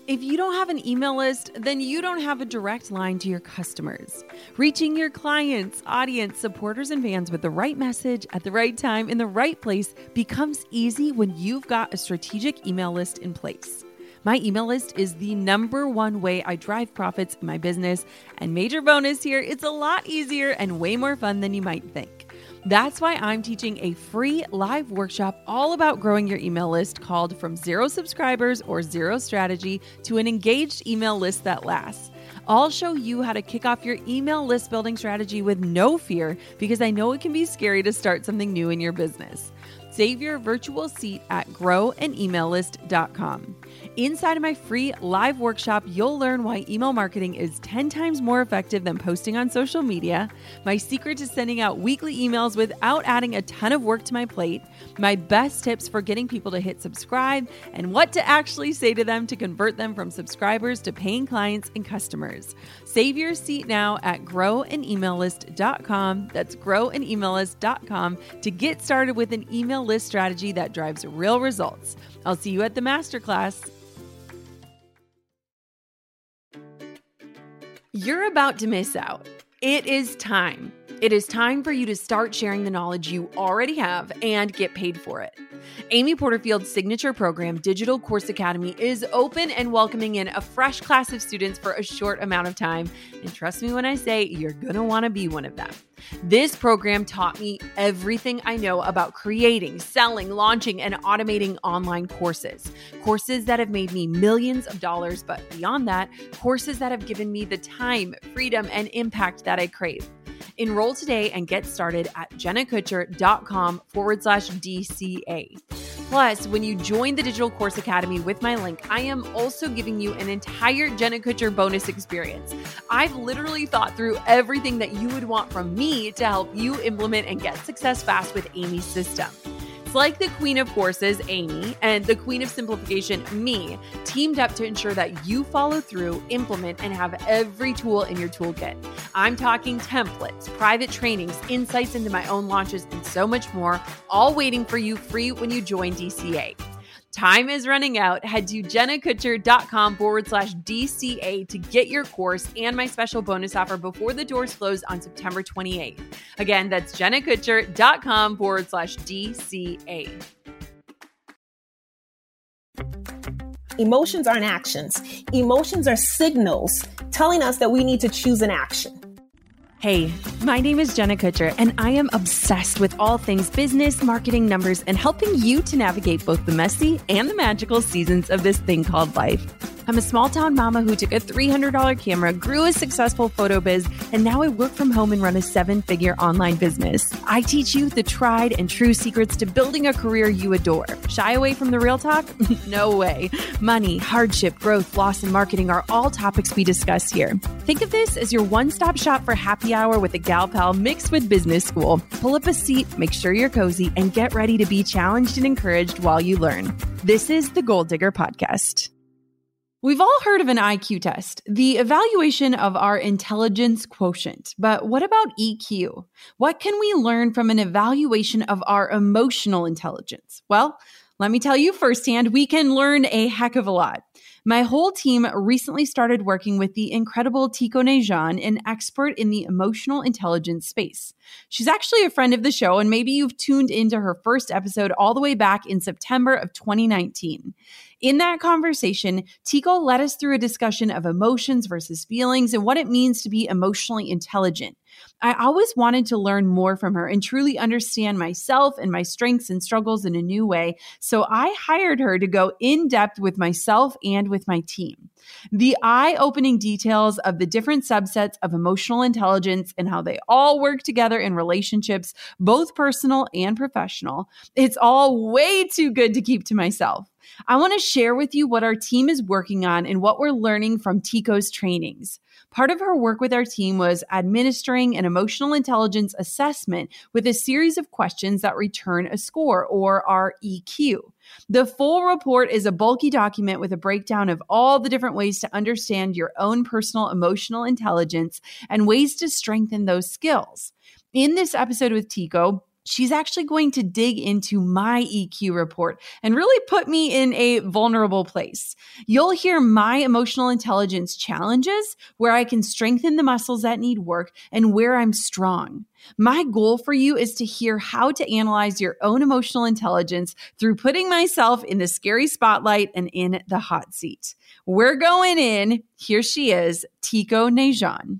If you don't have an email list, then you don't have a direct line to your customers. Reaching your clients, audience, supporters, and fans with the right message at the right time in the right place becomes easy when you've got a strategic email list in place. My email list is the number one way I drive profits in my business, and major bonus here, it's a lot easier and way more fun than you might think. That's why I'm teaching a free live workshop all about growing your email list called From Zero Subscribers or Zero Strategy to an Engaged Email List That Lasts. I'll show you how to kick off your email list building strategy with no fear, because I know it can be scary to start something new in your business. Save your virtual seat at growanemaillist.com. Inside of my free live workshop, you'll learn why email marketing is 10 times more effective than posting on social media, my secret to sending out weekly emails without adding a ton of work to my plate, my best tips for getting people to hit subscribe, and what to actually say to them to convert them from subscribers to paying clients and customers. Save your seat now at growanemaillist.com. That's growanemaillist.com to get started with an email list strategy that drives real results. I'll see you at the masterclass. You're about to miss out. It is time. It is time for you to start sharing the knowledge you already have and get paid for it. Amy Porterfield's signature program, Digital Course Academy, is open and welcoming in a fresh class of students for a short amount of time. And trust me when I say you're going to want to be one of them. This program taught me everything I know about creating, selling, launching, and automating online courses. Courses that have made me millions of dollars, but beyond that, courses that have given me the time, freedom, and impact that I crave. Enroll today and get started at jennakutcher.com/DCA. Plus, when you join the Digital Course Academy with my link, I am also giving you an entire Jenna Kutcher bonus experience. I've literally thought through everything that you would want from me to help you implement and get success fast with Amy's system. It's like the queen of courses, Amy, and the queen of simplification, me, teamed up to ensure that you follow through, implement, and have every tool in your toolkit. I'm talking templates, private trainings, insights into my own launches, and so much more, all waiting for you free when you join DCA. Time is running out. Head to jennakutcher.com/DCA to get your course and my special bonus offer before the doors close on September 28th. Again, that's jennakutcher.com/DCA. Emotions aren't actions. Emotions are signals telling us that we need to choose an action. Hey, my name is Jenna Kutcher, and I am obsessed with all things business, marketing, numbers, and helping you to navigate both the messy and the magical seasons of this thing called life. I'm a small-town mama who took a $300 camera, grew a successful photo biz, and now I work from home and run a 7-figure online business. I teach you the tried and true secrets to building a career you adore. Shy away from the real talk? No way. Money, hardship, growth, loss, and marketing are all topics we discuss here. Think of this as your one-stop shop for happy hour with a gal pal mixed with business school. Pull up a seat, make sure you're cozy, and get ready to be challenged and encouraged while you learn. This is the Goal Digger Podcast. We've all heard of an IQ test, the evaluation of our intelligence quotient. But what about EQ? What can we learn from an evaluation of our emotional intelligence? Well, let me tell you firsthand, we can learn a heck of a lot. My whole team recently started working with the incredible Tico Nejan, an expert in the emotional intelligence space. She's actually a friend of the show, and maybe you've tuned into her first episode all the way back in September of 2019. In that conversation, Tico led us through a discussion of emotions versus feelings and what it means to be emotionally intelligent. I always wanted to learn more from her and truly understand myself and my strengths and struggles in a new way, so I hired her to go in depth with myself and with my team. The eye-opening details of the different subsets of emotional intelligence and how they all work together in relationships, both personal and professional. It's all way too good to keep to myself. I want to share with you what our team is working on and what we're learning from Tico's trainings. Part of her work with our team was administering an emotional intelligence assessment with a series of questions that return a score, or our EQ. The full report is a bulky document with a breakdown of all the different ways to understand your own personal emotional intelligence and ways to strengthen those skills. In this episode with Tico, She's actually going to dig into my EQ report and really put me in a vulnerable place. You'll hear my emotional intelligence challenges, where I can strengthen the muscles that need work and where I'm strong. My goal for you is to hear how to analyze your own emotional intelligence through putting myself in the scary spotlight and in the hot seat. We're going in. Here she is, Tico Najan.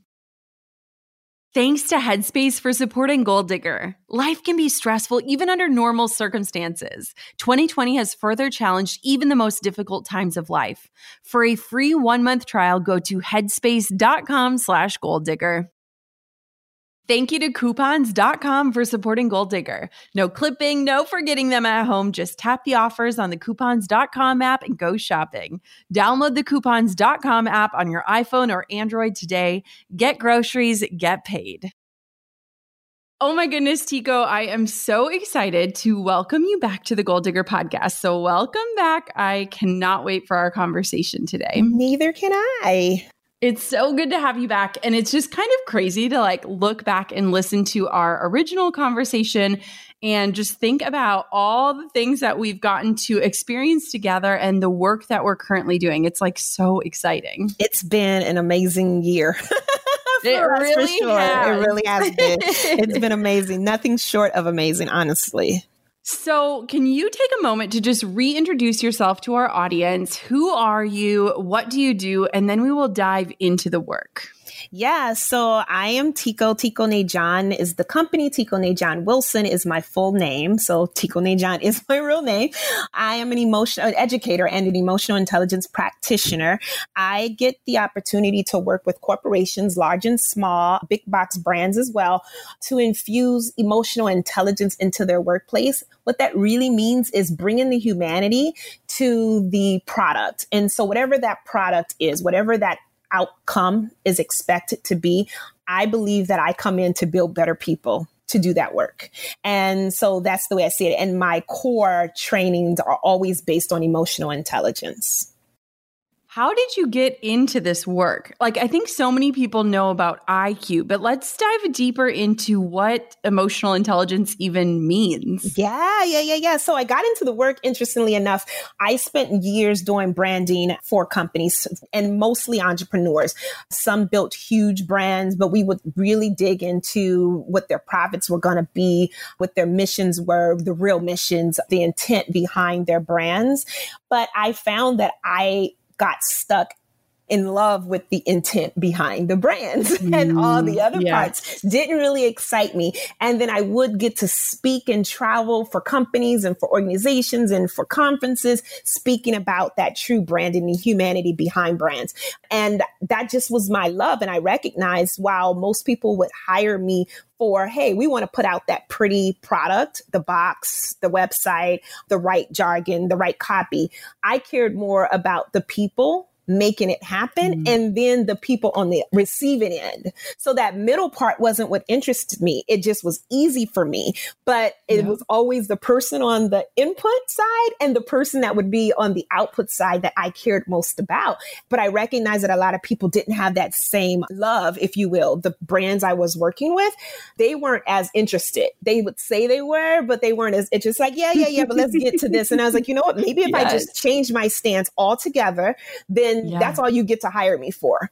Thanks to Headspace for supporting Goal Digger. Life can be stressful even under normal circumstances. 2020 has further challenged even the most difficult times of life. For a free 1-month trial, go to headspace.com/goaldigger. Thank you to coupons.com for supporting Goal Digger. No clipping, no forgetting them at home. Just tap the offers on the coupons.com app and go shopping. Download the coupons.com app on your iPhone or Android today. Get groceries, get paid. Oh my goodness, Tico, I am so excited to welcome you back to the Goal Digger podcast. So welcome back. I cannot wait for our conversation today. Neither can I. It's so good to have you back. And it's just kind of crazy to look back and listen to our original conversation and just think about all the things that we've gotten to experience together and the work that we're currently doing. It's so exciting. It's been an amazing year. It really has. It really has been. It's been amazing. Nothing short of amazing, honestly. So can you take a moment to just reintroduce yourself to our audience? Who are you? What do you do? And then we will dive into the work. Yeah, so I am Tico. Tico Najan is the company. Tico Najan Wilson is my full name. So Tico Najan is my real name. I am an emotional educator and an emotional intelligence practitioner. I get the opportunity to work with corporations, large and small, big box brands as well, to infuse emotional intelligence into their workplace. What that really means is bringing the humanity to the product. And so whatever that product is, whatever that outcome is expected to be, I believe that I come in to build better people to do that work. And so that's the way I see it. And my core trainings are always based on emotional intelligence. How did you get into this work? I think so many people know about IQ, but let's dive deeper into what emotional intelligence even means. Yeah. So I got into the work, interestingly enough. I spent years doing branding for companies and mostly entrepreneurs. Some built huge brands, but we would really dig into what their profits were going to be, what their missions were, the real missions, the intent behind their brands. But I found that I got stuck in love with the intent behind the brands and all the other parts didn't really excite me. And then I would get to speak and travel for companies and for organizations and for conferences, speaking about that true brand and the humanity behind brands. And that just was my love. And I recognized while most people would hire me for, hey, we want to put out that pretty product, the box, the website, the right jargon, the right copy, I cared more about the people making it happen and then the people on the receiving end. So that middle part wasn't what interested me. It just was easy for me, but it was always the person on the input side and the person that would be on the output side that I cared most about. But I recognized that a lot of people didn't have that same love, if you will. The brands I was working with, they weren't as interested. They would say they were, but they weren't as interested. But let's get to this. And I was like, you know what? Maybe if I just change my stance altogether, then that's all you get to hire me for.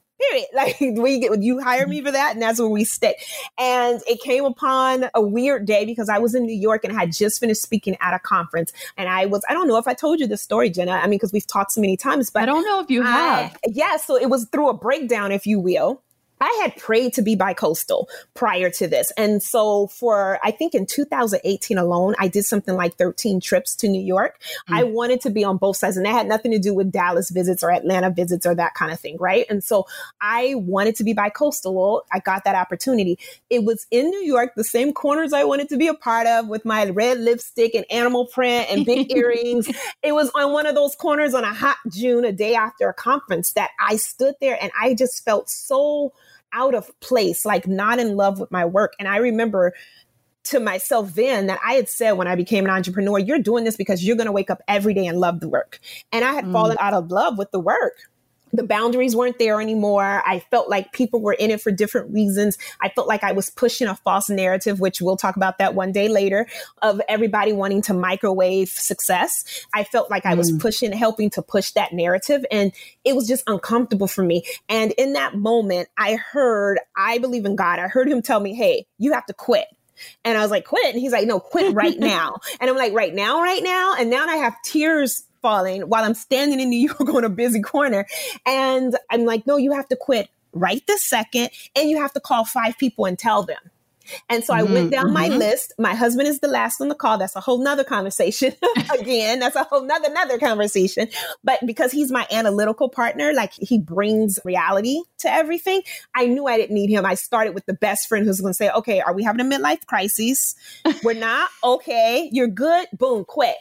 Period. You hire me for that, and that's where we stay. And it came upon a weird day because I was in New York and I had just finished speaking at a conference. And I don't know if I told you this story, Jenna. I mean, because we've talked so many times, but I don't know if you have. So it was through a breakdown, if you will. I had prayed to be bicoastal prior to this. And so I think in 2018 alone, I did something like 13 trips to New York. I wanted to be on both sides, and that had nothing to do with Dallas visits or Atlanta visits or that kind of thing. Right. And so I wanted to be bicoastal. Well, I got that opportunity. It was in New York, the same corners I wanted to be a part of with my red lipstick and animal print and big earrings. It was on one of those corners on a hot June, a day after a conference, that I stood there and I just felt so out of place, not in love with my work. And I remember to myself then that I had said when I became an entrepreneur, you're doing this because you're going to wake up every day and love the work. And I had fallen out of love with the work. the boundaries weren't there anymore. I felt like people were in it for different reasons. I felt like I was pushing a false narrative, which we'll talk about that one day later, of everybody wanting to microwave success. I felt like I was helping to push that narrative, and it was just uncomfortable for me. And in that moment, I believe in God. I heard him tell me, hey, you have to quit. And I was like, quit? And he's like, no, quit right now. And I'm like, right now? And now I have tears falling while I'm standing in New York on a busy corner. And I'm like, no, you have to quit right this second. And you have to call 5 people and tell them. And so I went down my list. My husband is the last on the call. That's a whole nother conversation. Again, that's a whole nother conversation. But because he's my analytical partner, like he brings reality to everything, I knew I didn't need him. I started with the best friend who's going to say, okay, are we having a midlife crisis? We're not. Okay, you're good. Boom, quit.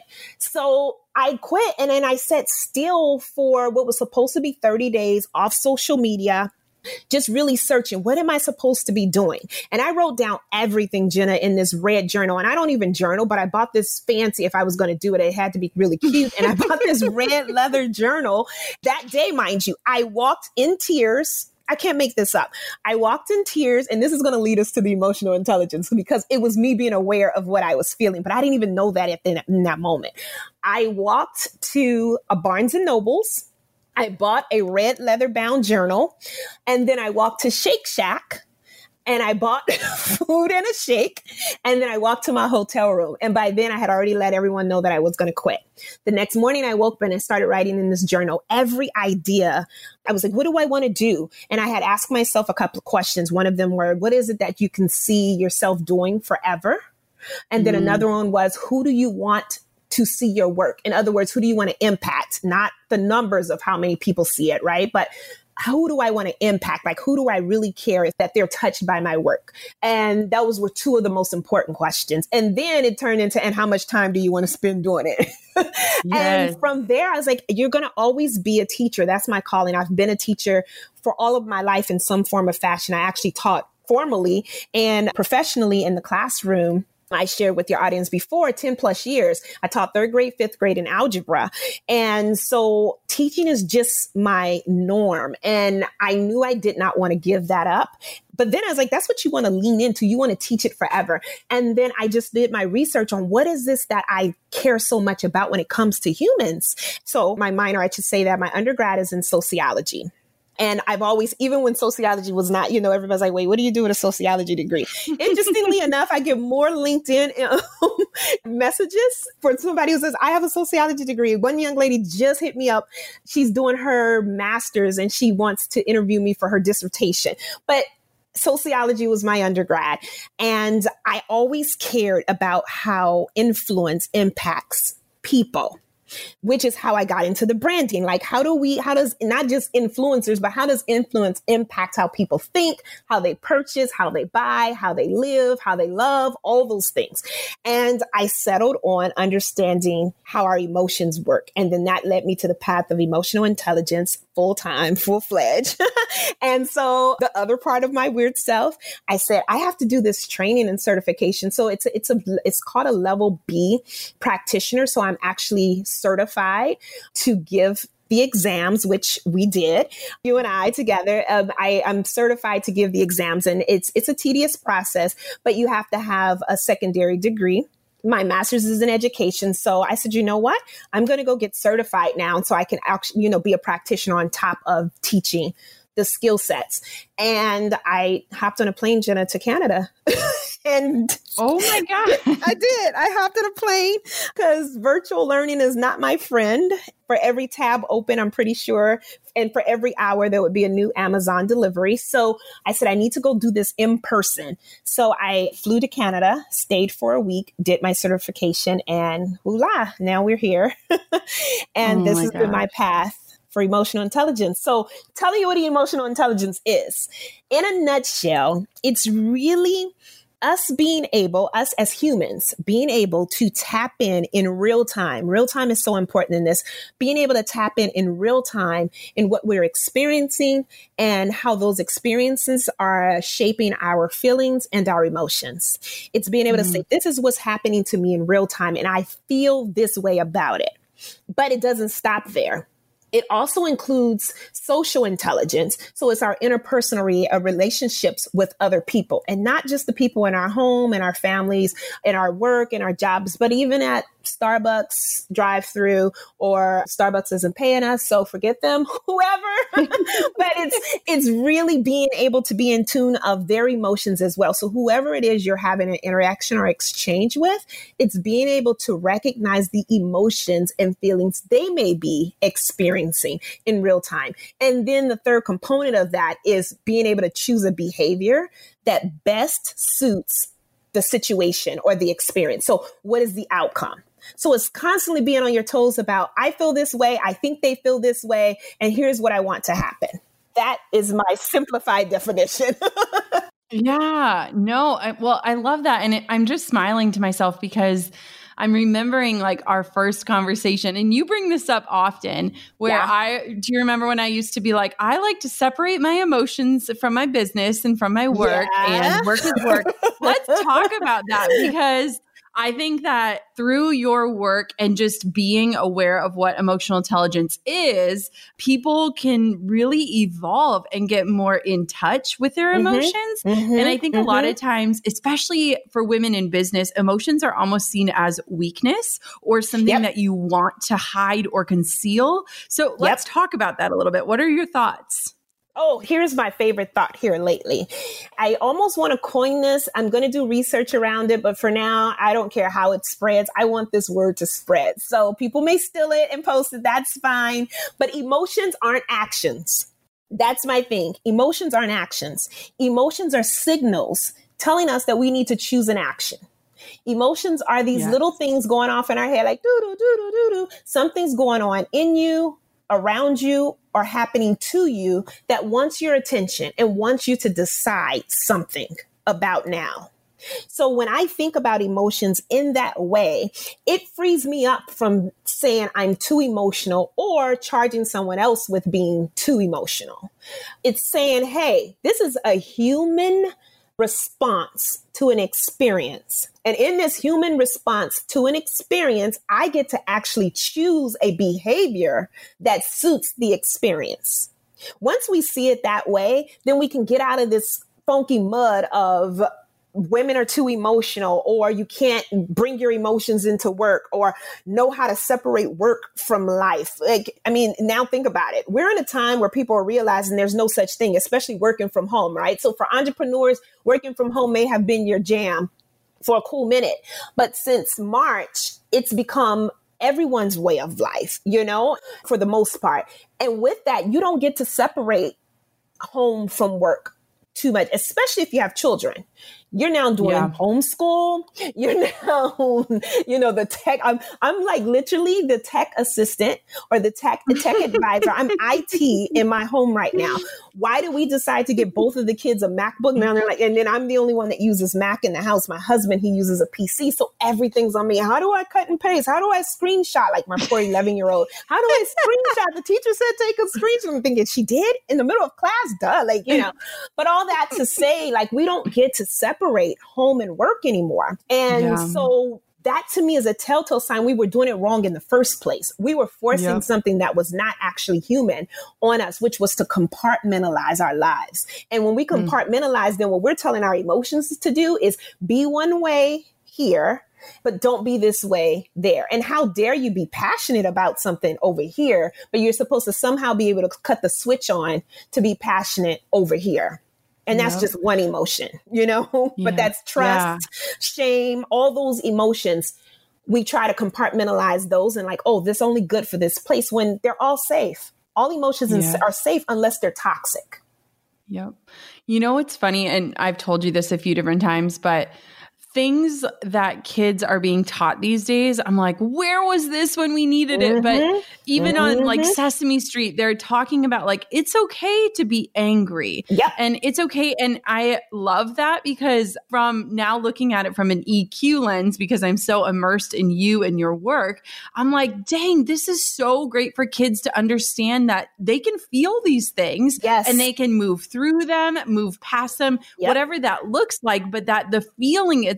So I quit. And then I sat still for what was supposed to be 30 days off social media, just really searching, what am I supposed to be doing? And I wrote down everything, Jenna, in this red journal. And I don't even journal, but I bought this fancy, if I was going to do it, it had to be really cute. And I bought this red leather journal that day, mind you. I walked in tears. I can't make this up. I walked in tears, and this is going to lead us to the emotional intelligence, because it was me being aware of what I was feeling, but I didn't even know that in that moment. I walked to a Barnes and Noble's. I bought a red leather bound journal, and then I walked to Shake Shack and I bought food and a shake. And then I walked to my hotel room. And by then I had already let everyone know that I was going to quit. The next morning I woke up and I started writing in this journal every idea. I was like, what do I want to do? And I had asked myself a couple of questions. One of them were, what is it that you can see yourself doing forever? And then another one was, who do you want to see your work? In other words, who do you want to impact? Not the numbers of how many people see it, right? But who do I want to impact? Like, who do I really care that they're touched by my work? And those were 2 of the most important questions. And then it turned into, and how much time do you want to spend doing it? Yes. And from there, I was like, you're going to always be a teacher. That's my calling. I've been a teacher for all of my life in some form of fashion. I actually taught formally and professionally in the classroom. I shared with your audience before, 10 plus years. I taught 3rd grade, 5th grade in algebra. And so teaching is just my norm. And I knew I did not want to give that up. But then I was like, that's what you want to lean into. You want to teach it forever. And then I just did my research on what is this that I care so much about when it comes to humans. So my minor, I should say that my undergrad is in sociology. And I've always, even when sociology was not, everybody's like, wait, what do you do with a sociology degree? Interestingly enough, I get more LinkedIn messages for somebody who says, I have a sociology degree. One young lady just hit me up. She's doing her master's and she wants to interview me for her dissertation. But sociology was my undergrad. And I always cared about how influence impacts people, which is how I got into the branding. Like, how does not just influencers, but how does influence impact how people think, how they purchase, how they buy, how they live, how they love, all those things. And I settled on understanding how our emotions work. And then that led me to the path of emotional intelligence, full-time, full-fledged. And so the other part of my weird self, I said, I have to do this training and certification. So it's called a level B practitioner. So I'm actually certified to give the exams, which we did, you and I together. I'm certified to give the exams, and it's a tedious process, but you have to have a secondary degree. My master's is in education. So I said, you know what? I'm going to go get certified now so I can actually, be a practitioner on top of teaching the skill sets. And I hopped on a plane, Jenna, to Canada. And oh my God, I did. I hopped on a plane because virtual learning is not my friend. For every tab open, I'm pretty sure, and for every hour, there would be a new Amazon delivery. So I said, I need to go do this in person. So I flew to Canada, stayed for a week, did my certification, and voila, now we're here. And this has been my path for emotional intelligence. So tell you what emotional intelligence is. In a nutshell, it's really us as humans, being able to tap in real time. Real time is so important in this. Being able to tap in real time in what we're experiencing and how those experiences are shaping our feelings and our emotions. It's being able to say, this is what's happening to me in real time, and I feel this way about it. But it doesn't stop there. It also includes social intelligence. So it's our interpersonal relationships with other people, and not just the people in our home and our families and our work and our jobs, but even at Starbucks drive-through, or Starbucks isn't paying us, so forget them, whoever. But it's really being able to be in tune of their emotions as well. So whoever it is you're having an interaction or exchange with, it's being able to recognize the emotions and feelings they may be experiencing in real time. And then the third component of that is being able to choose a behavior that best suits the situation or the experience. So what is the outcome? So it's constantly being on your toes about, I feel this way, I think they feel this way, and here's what I want to happen. That is my simplified definition. Yeah, no, I love that. And I'm just smiling to myself because I'm remembering like our first conversation, and you bring this up often, where do you remember when I used to be like, I like to separate my emotions from my business and from my work, and work is work. Let's talk about that, because I think that through your work and just being aware of what emotional intelligence is, people can really evolve and get more in touch with their emotions. And I think a lot of times, especially for women in business, emotions are almost seen as weakness or something that you want to hide or conceal. So let's talk about that a little bit. What are your thoughts? Oh, here's my favorite thought here lately. I almost want to coin this. I'm going to do research around it, but for now, I don't care how it spreads. I want this word to spread. So people may steal it and post it. That's fine. But emotions aren't actions. That's my thing. Emotions aren't actions. Emotions are signals telling us that we need to choose an action. Emotions are these little things going off in our head, like doo-doo-doo-doo-doo-doo. Something's going on in you, around you, or happening to you that wants your attention and wants you to decide something about now. So when I think about emotions in that way, it frees me up from saying I'm too emotional or charging someone else with being too emotional. It's saying, hey, this is a human response to an experience. And in this human response to an experience, I get to actually choose a behavior that suits the experience. Once we see it that way, then we can get out of this funky mud of women are too emotional, or you can't bring your emotions into work, or know how to separate work from life. Like, I mean, now think about it. We're in a time where people are realizing there's no such thing, especially working from home, right? So for entrepreneurs, working from home may have been your jam for a cool minute. But since March, it's become everyone's way of life, you know, for the most part. And with that, you don't get to separate home from work too much, especially if you have children. You're now doing homeschool. You're now, you know, the tech. I'm like literally the tech assistant or the tech advisor. I'm IT in my home right now. Why did we decide to get both of the kids a MacBook? Now they're like, and then I'm the only one that uses Mac in the house. My husband, he uses a PC. So everything's on me. How do I cut and paste? How do I screenshot? Like my poor 11-year-old. How do I screenshot? The teacher said, take a screenshot. I'm thinking, she did in the middle of class, duh. Like, you know, but all that to say, like, we don't get to separate home and work anymore. And so that to me is a telltale sign we were doing it wrong in the first place. We were forcing something that was not actually human on us, which was to compartmentalize our lives. And when we compartmentalize, then what we're telling our emotions to do is be one way here, but don't be this way there. And how dare you be passionate about something over here, but you're supposed to somehow be able to cut the switch on to be passionate over here. And that's just one emotion, you know, but that's trust, shame, all those emotions. We try to compartmentalize those and like, oh, this only good for this place, when they're all safe. All emotions are safe unless they're toxic. Yep. You know, it's funny, and I've told you this a few different times, but things that kids are being taught these days, I'm like, where was this when we needed it? But even on like Sesame Street, they're talking about like, it's okay to be angry. And it's okay. And I love that, because from now looking at it from an EQ lens, because I'm so immersed in you and your work, I'm like, dang, this is so great for kids to understand that they can feel these things and they can move through them, move past them, whatever that looks like, but that the feeling itself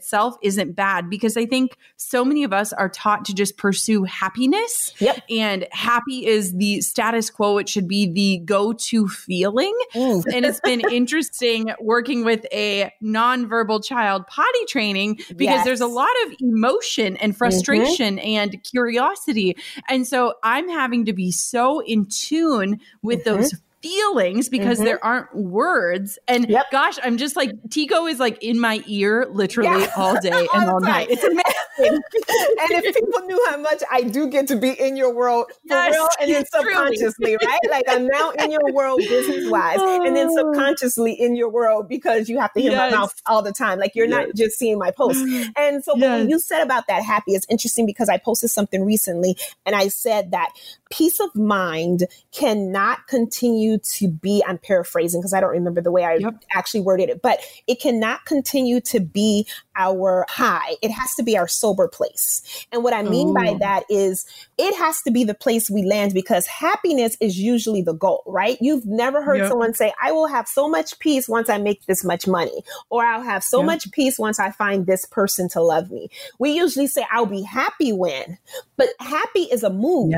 itself isn't bad, because I think so many of us are taught to just pursue happiness. Yep. And happy is the status quo. It should be the go-to feeling. And it's been interesting working with a nonverbal child potty training, because there's a lot of emotion and frustration and curiosity. And so I'm having to be so in tune with those feelings, because there aren't words. And gosh, I'm just like, Tico is like in my ear literally all day and all night. It's amazing. And if people knew how much I do get to be in your world for real, and then subconsciously, right? Like I'm now in your world business wise, and then subconsciously in your world, because you have to hear my mouth all the time. Like you're not just seeing my posts. And so when you said about that happy, it's interesting because I posted something recently and I said that peace of mind cannot continue to be, I'm paraphrasing because I don't remember the way I actually worded it, but it cannot continue to be our high. It has to be our sober place. And what I mean by that is it has to be the place we land, because happiness is usually the goal, right? You've never heard someone say, I will have so much peace once I make this much money, or I'll have so much peace once I find this person to love me. We usually say, I'll be happy when, but happy is a mood.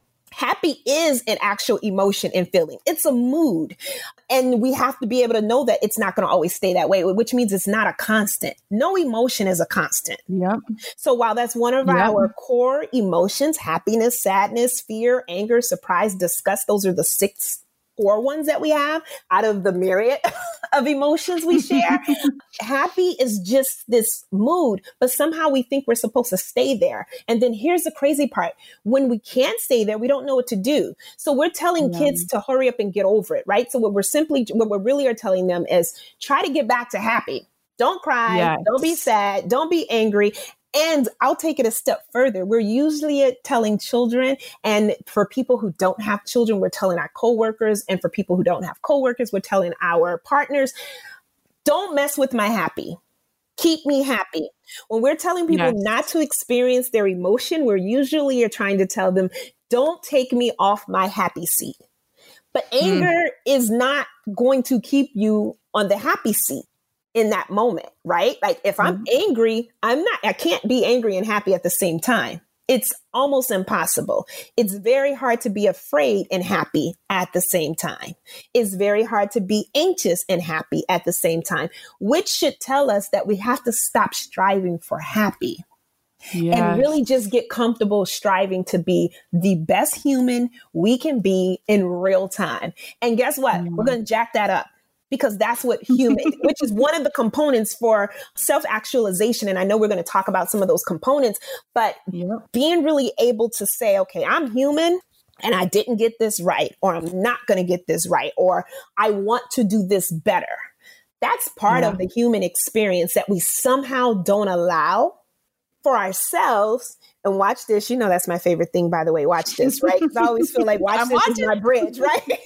Happy is an actual emotion and feeling. It's a mood. And we have to be able to know that it's not going to always stay that way, which means it's not a constant. No emotion is a constant. So while that's one of our core emotions, happiness, sadness, fear, anger, surprise, disgust, those are the 6 core ones that we have out of the myriad of emotions we share. Happy is just this mood, but somehow we think we're supposed to stay there. And then here's the crazy part. When we can't stay there, we don't know what to do. So we're telling kids to hurry up and get over it, right? So what we really are telling them is try to get back to happy. Don't cry. Don't be sad. Don't be angry. And I'll take it a step further. We're usually telling children, and for people who don't have children, we're telling our coworkers, and for people who don't have coworkers, we're telling our partners, don't mess with my happy. Keep me happy. When we're telling people not to experience their emotion, we're usually trying to tell them, don't take me off my happy seat. But anger is not going to keep you on the happy seat in that moment, right? Like if I'm angry, I can't be angry and happy at the same time. It's almost impossible. It's very hard to be afraid and happy at the same time. It's very hard to be anxious and happy at the same time, which should tell us that we have to stop striving for happy and really just get comfortable striving to be the best human we can be in real time. And guess what? We're going to jack that up. Because that's what human, which is one of the components for self-actualization. And I know we're going to talk about some of those components, but being really able to say, okay, I'm human and I didn't get this right, or I'm not going to get this right, or I want to do this better. That's part of the human experience that we somehow don't allow for ourselves. And watch this. You know, that's my favorite thing, by the way. Watch this, right? Because I always feel like watch this is my bridge, right?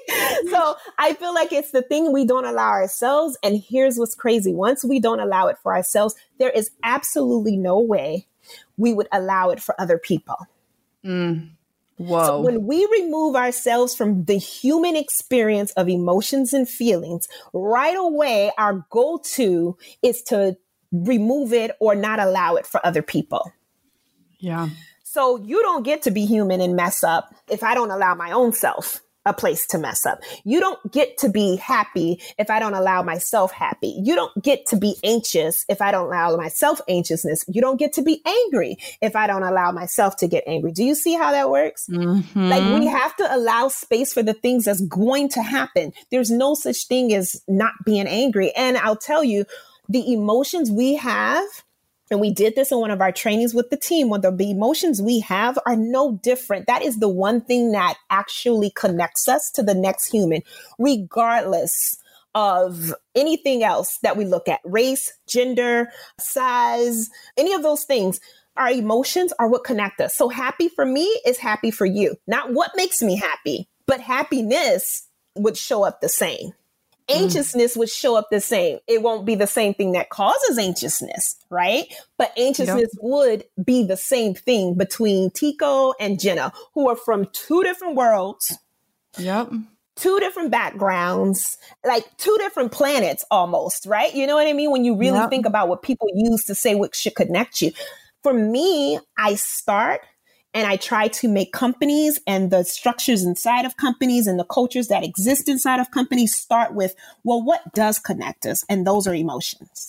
So I feel like it's the thing we don't allow ourselves. And here's what's crazy. Once we don't allow it for ourselves, there is absolutely no way we would allow it for other people. Whoa. So when we remove ourselves from the human experience of emotions and feelings, right away, our go-to is to remove it or not allow it for other people. So you don't get to be human and mess up if I don't allow my own self a place to mess up. You don't get to be happy if I don't allow myself happy. You don't get to be anxious if I don't allow myself anxiousness. You don't get to be angry if I don't allow myself to get angry. Do you see how that works? Like we have to allow space for the things that's going to happen. There's no such thing as not being angry. And I'll tell you, the emotions we have, and we did this in one of our trainings with the team, when the emotions we have are no different. That is the one thing that actually connects us to the next human, regardless of anything else that we look at, race, gender, size, any of those things. Our emotions are what connect us. So happy for me is happy for you. Not what makes me happy, but happiness would show up the same. Anxiousness would show up the same. It won't be the same thing that causes anxiousness, right? But anxiousness would be the same thing between Tico and Jenna, who are from 2 different worlds. two different backgrounds, like two different planets almost, right? You know what I mean? When you really think about what people use to say what should connect you. For me, I start and I try to make companies and the structures inside of companies and the cultures that exist inside of companies start with, well, what does connect us? And those are emotions.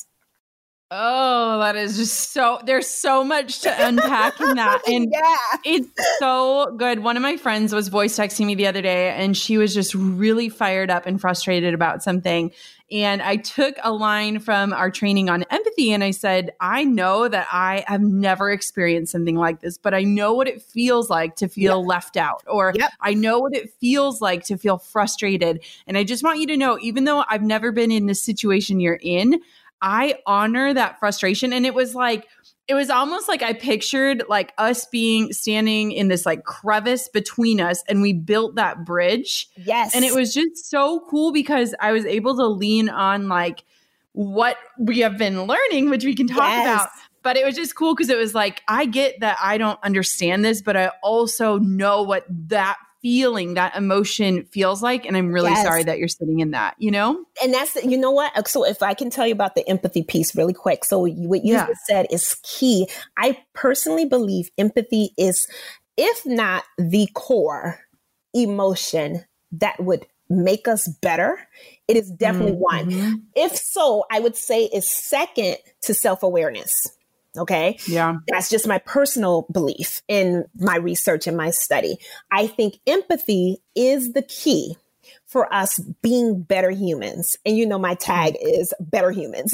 Oh, that is just there's so much to unpack in that. And it's so good. One of my friends was voice texting me the other day and she was just really fired up and frustrated about something. And I took a line from our training on empathy and I said, I know that I have never experienced something like this, but I know what it feels like to feel left out, or I know what it feels like to feel frustrated. And I just want you to know, even though I've never been in the situation you're in, I honor that frustration. And it was almost like I pictured like us standing in this like crevice between us and we built that bridge. Yes. And it was just so cool because I was able to lean on like what we have been learning, which we can talk about. But it was just cool because it was like, I get that I don't understand this, but I also know what that feeling, that emotion feels like. And I'm really sorry that you're sitting in that, you know? And that's, you know what? So if I can tell you about the empathy piece really quick. So what you just said is key. I personally believe empathy is, if not the core emotion that would make us better, it is definitely one. If so, I would say is second to self-awareness. Okay. Yeah. That's just my personal belief in my research and my study. I think empathy is the key for us being better humans. And you know, my tag is better humans.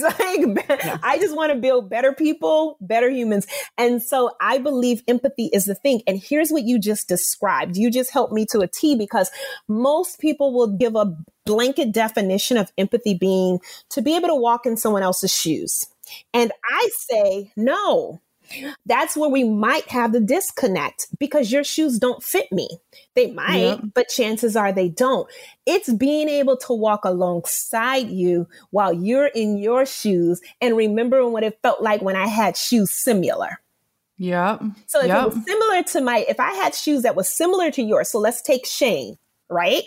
I just want to build better people, better humans. And so I believe empathy is the thing. And here's what you just described. You just helped me to a T, because most people will give a blanket definition of empathy being to be able to walk in someone else's shoes. And I say, no, that's where we might have the disconnect, because your shoes don't fit me. They might, but chances are they don't. It's being able to walk alongside you while you're in your shoes and remembering what it felt like when I had shoes similar. Yeah. So if it was similar to if I had shoes that was similar to yours, so let's take shame, right?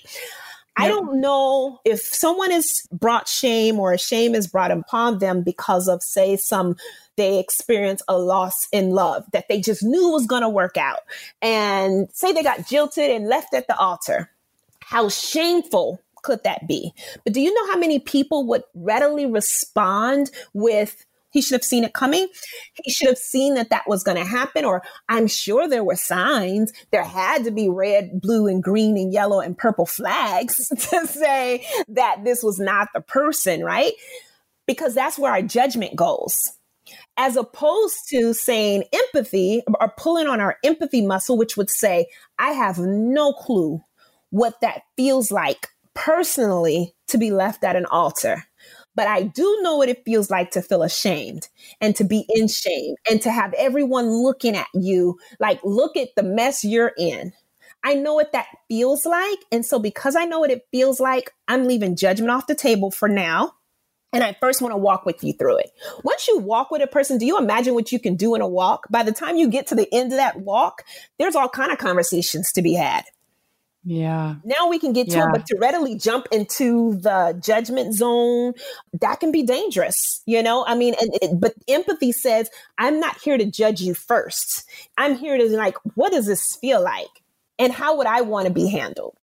I don't know if someone is brought shame or shame is brought upon them because of, say, they experience a loss in love that they just knew was going to work out. And say they got jilted and left at the altar. How shameful could that be? But do you know how many people would readily respond with, he should have seen it coming. He should have seen that was going to happen. Or I'm sure there were signs. There had to be red, blue, and green, and yellow, and purple flags to say that this was not the person, right? Because that's where our judgment goes. As opposed to saying empathy or pulling on our empathy muscle, which would say, I have no clue what that feels like personally to be left at an altar. But I do know what it feels like to feel ashamed and to be in shame and to have everyone looking at you like, look at the mess you're in. I know what that feels like. And so because I know what it feels like, I'm leaving judgment off the table for now. And I first want to walk with you through it. Once you walk with a person, do you imagine what you can do in a walk? By the time you get to the end of that walk, there's all kinds of conversations to be had. Yeah. Now we can get to it, but to readily jump into the judgment zone, that can be dangerous, you know? I mean, but empathy says, I'm not here to judge you first. I'm here to like, what does this feel like? And how would I want to be handled?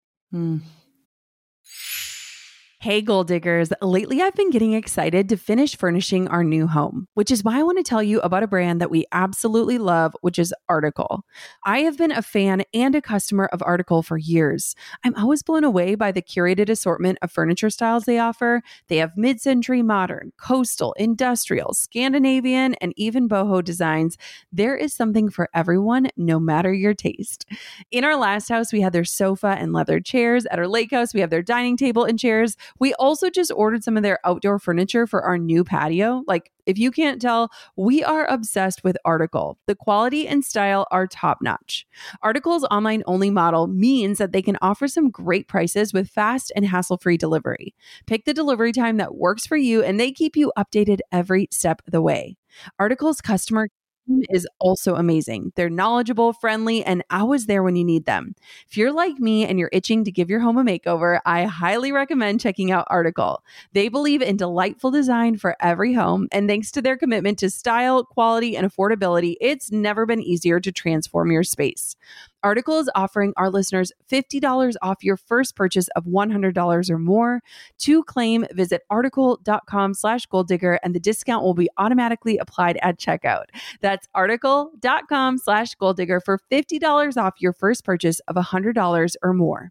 Hey, goal diggers. Lately, I've been getting excited to finish furnishing our new home, which is why I want to tell you about a brand that we absolutely love, which is Article. I have been a fan and a customer of Article for years. I'm always blown away by the curated assortment of furniture styles they offer. They have mid-century modern, coastal, industrial, Scandinavian, and even boho designs. There is something for everyone, no matter your taste. In our last house, we had their sofa and leather chairs. At our lake house, we have their dining table and chairs. We also just ordered some of their outdoor furniture for our new patio. Like, if you can't tell, we are obsessed with Article. The quality and style are top notch. Article's online only model means that they can offer some great prices with fast and hassle-free delivery. Pick the delivery time that works for you, and they keep you updated every step of the way. Article's customer team is also amazing. They're knowledgeable, friendly, and always there when you need them. If you're like me and you're itching to give your home a makeover, I highly recommend checking out Article. They believe in delightful design for every home, and thanks to their commitment to style, quality, and affordability, it's never been easier to transform your space. Article is offering our listeners $50 off your first purchase of $100 or more. To claim, visit article.com/goaldigger and the discount will be automatically applied at checkout. That's article.com/goaldigger for $50 off your first purchase of $100 or more.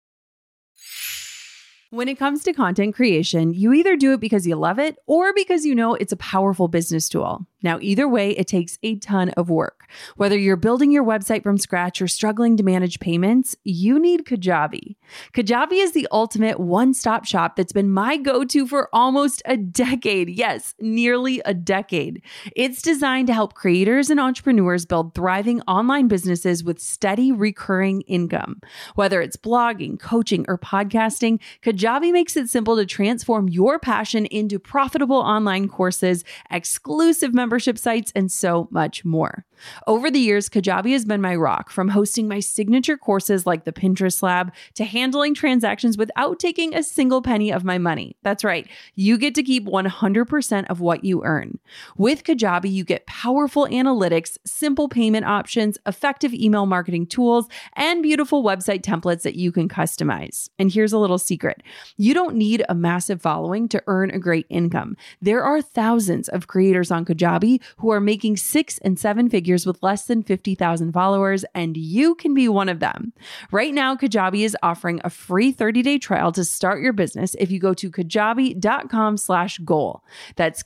When it comes to content creation, you either do it because you love it or because you know it's a powerful business tool. Now, either way, it takes a ton of work. Whether you're building your website from scratch or struggling to manage payments, you need Kajabi. Kajabi is the ultimate one-stop shop that's been my go-to for almost a decade. Yes, nearly a decade. It's designed to help creators and entrepreneurs build thriving online businesses with steady recurring income. Whether it's blogging, coaching, or podcasting, Kajabi makes it simple to transform your passion into profitable online courses, exclusive membership sites, and so much more. Over the years, Kajabi has been my rock, from hosting my signature courses like the Pinterest Lab to handling transactions without taking a single penny of my money. That's right. You get to keep 100% of what you earn. With Kajabi, you get powerful analytics, simple payment options, effective email marketing tools, and beautiful website templates that you can customize. And here's a little secret. You don't need a massive following to earn a great income. There are thousands of creators on Kajabi who are making 6 and 7 figures with less than 50,000 followers, and you can be one of them. Right now, Kajabi is offering a free 30-day trial to start your business if you go to kajabi.com/goal. That's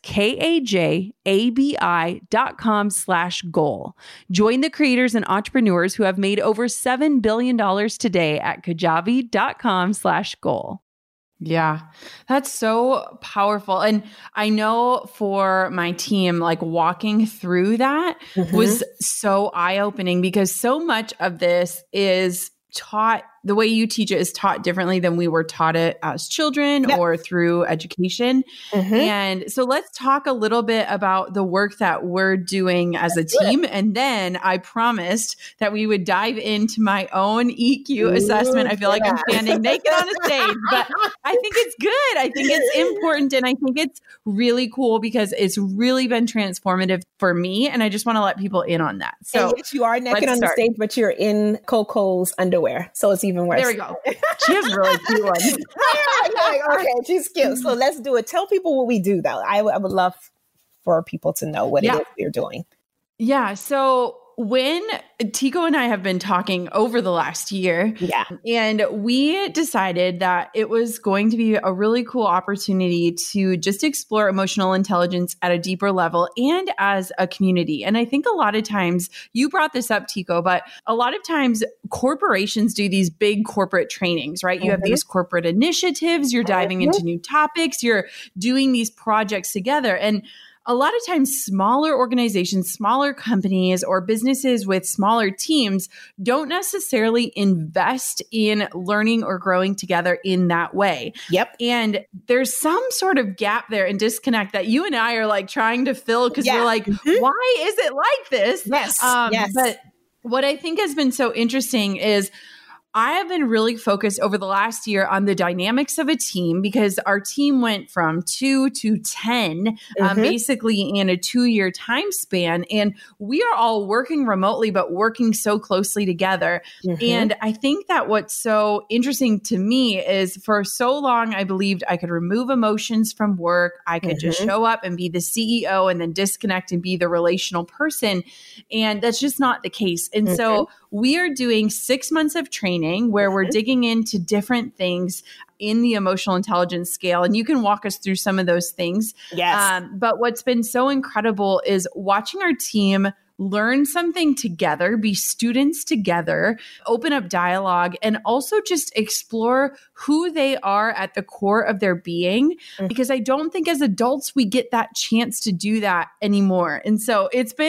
KAJABI.com/goal. Join the creators and entrepreneurs who have made over $7 billion today at kajabi.com/goal. Yeah, that's so powerful. And I know for my team, like walking through that was so eye-opening because so much of this is taught, the way you teach it is taught differently than we were taught it as children or through education. And so let's talk a little bit about the work that we're doing as a team. And then I promised that we would dive into my own EQ assessment. I feel like I'm standing naked on a stage, but I think it's good. I think it's important. And I think it's really cool because it's really been transformative for me. And I just want to let people in on that. So and yes, you are naked on the stage, but you're in Coco's underwear. So it's even worse. There we go. She has really cute ones. Okay, she's cute. So let's do it. Tell people what we do, though. I would love for people to know what it is we're doing. Yeah. So when Tico and I have been talking over the last year, and we decided that it was going to be a really cool opportunity to just explore emotional intelligence at a deeper level and as a community. And I think a lot of times, you brought this up, Tico, but a lot of times corporations do these big corporate trainings, right? You have these corporate initiatives, you're diving into new topics, you're doing these projects together. And a lot of times, smaller organizations, smaller companies, or businesses with smaller teams don't necessarily invest in learning or growing together in that way. And there's some sort of gap there and disconnect that you and I are like trying to fill because we're like, why is it like this? But what I think has been so interesting is I have been really focused over the last year on the dynamics of a team because our team went from 2 to 10, basically in a 2-year time span. And we are all working remotely, but working so closely together. And I think that what's so interesting to me is for so long, I believed I could remove emotions from work. I could just show up and be the CEO and then disconnect and be the relational person. And that's just not the case. And so we are doing 6 months of training where we're digging into different things in the emotional intelligence scale. And you can walk us through some of those things. But what's been so incredible is watching our team learn something together, be students together, open up dialogue, and also just explore who they are at the core of their being. Because I don't think as adults we get that chance to do that anymore. And so it's been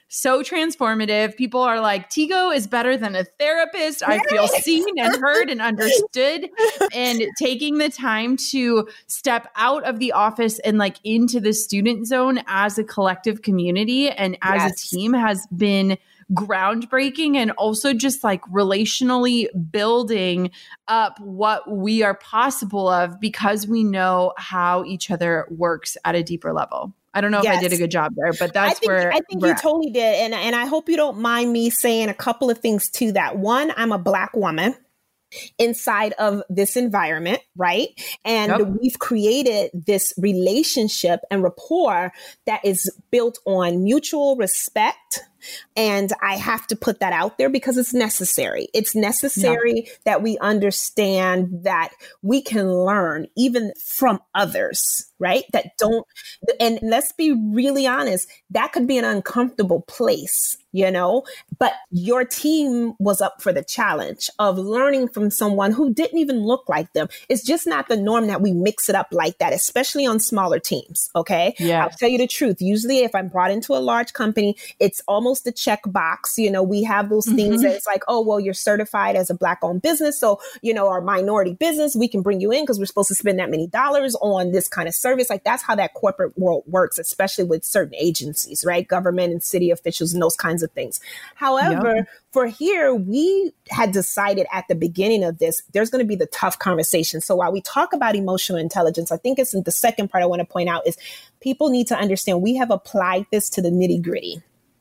so transformative. People are like, Tigo is better than a therapist. I feel seen and heard and understood. And taking the time to step out of the office and like into the student zone as a collective community and as a team has been groundbreaking, and also just like relationally building up what we are possible of because we know how each other works at a deeper level. I don't know if I did a good job there, but I think you totally did. And I hope you don't mind me saying a couple of things to that. One, I'm a Black woman inside of this environment, right? And we've created this relationship and rapport that is built on mutual respect. And I have to put that out there because it's necessary. It's necessary that we understand that we can learn even from others, right? That don't, and let's be really honest, that could be an uncomfortable place, you know, but your team was up for the challenge of learning from someone who didn't even look like them. It's just not the norm that we mix it up like that, especially on smaller teams. Okay. Yeah. I'll tell you the truth. Usually if I'm brought into a large company, it's almost the checkbox. You know, we have those things that it's like, oh, well, you're certified as a Black owned business. So, you know, our minority business, we can bring you in because we're supposed to spend that many dollars on this kind of service. Like that's how that corporate world works, especially with certain agencies, right? Government and city officials and those kinds of things. However, for here, we had decided at the beginning of this, there's going to be the tough conversation. So while we talk about emotional intelligence, I think it's the second part I want to point out is people need to understand we have applied this to the nitty gritty.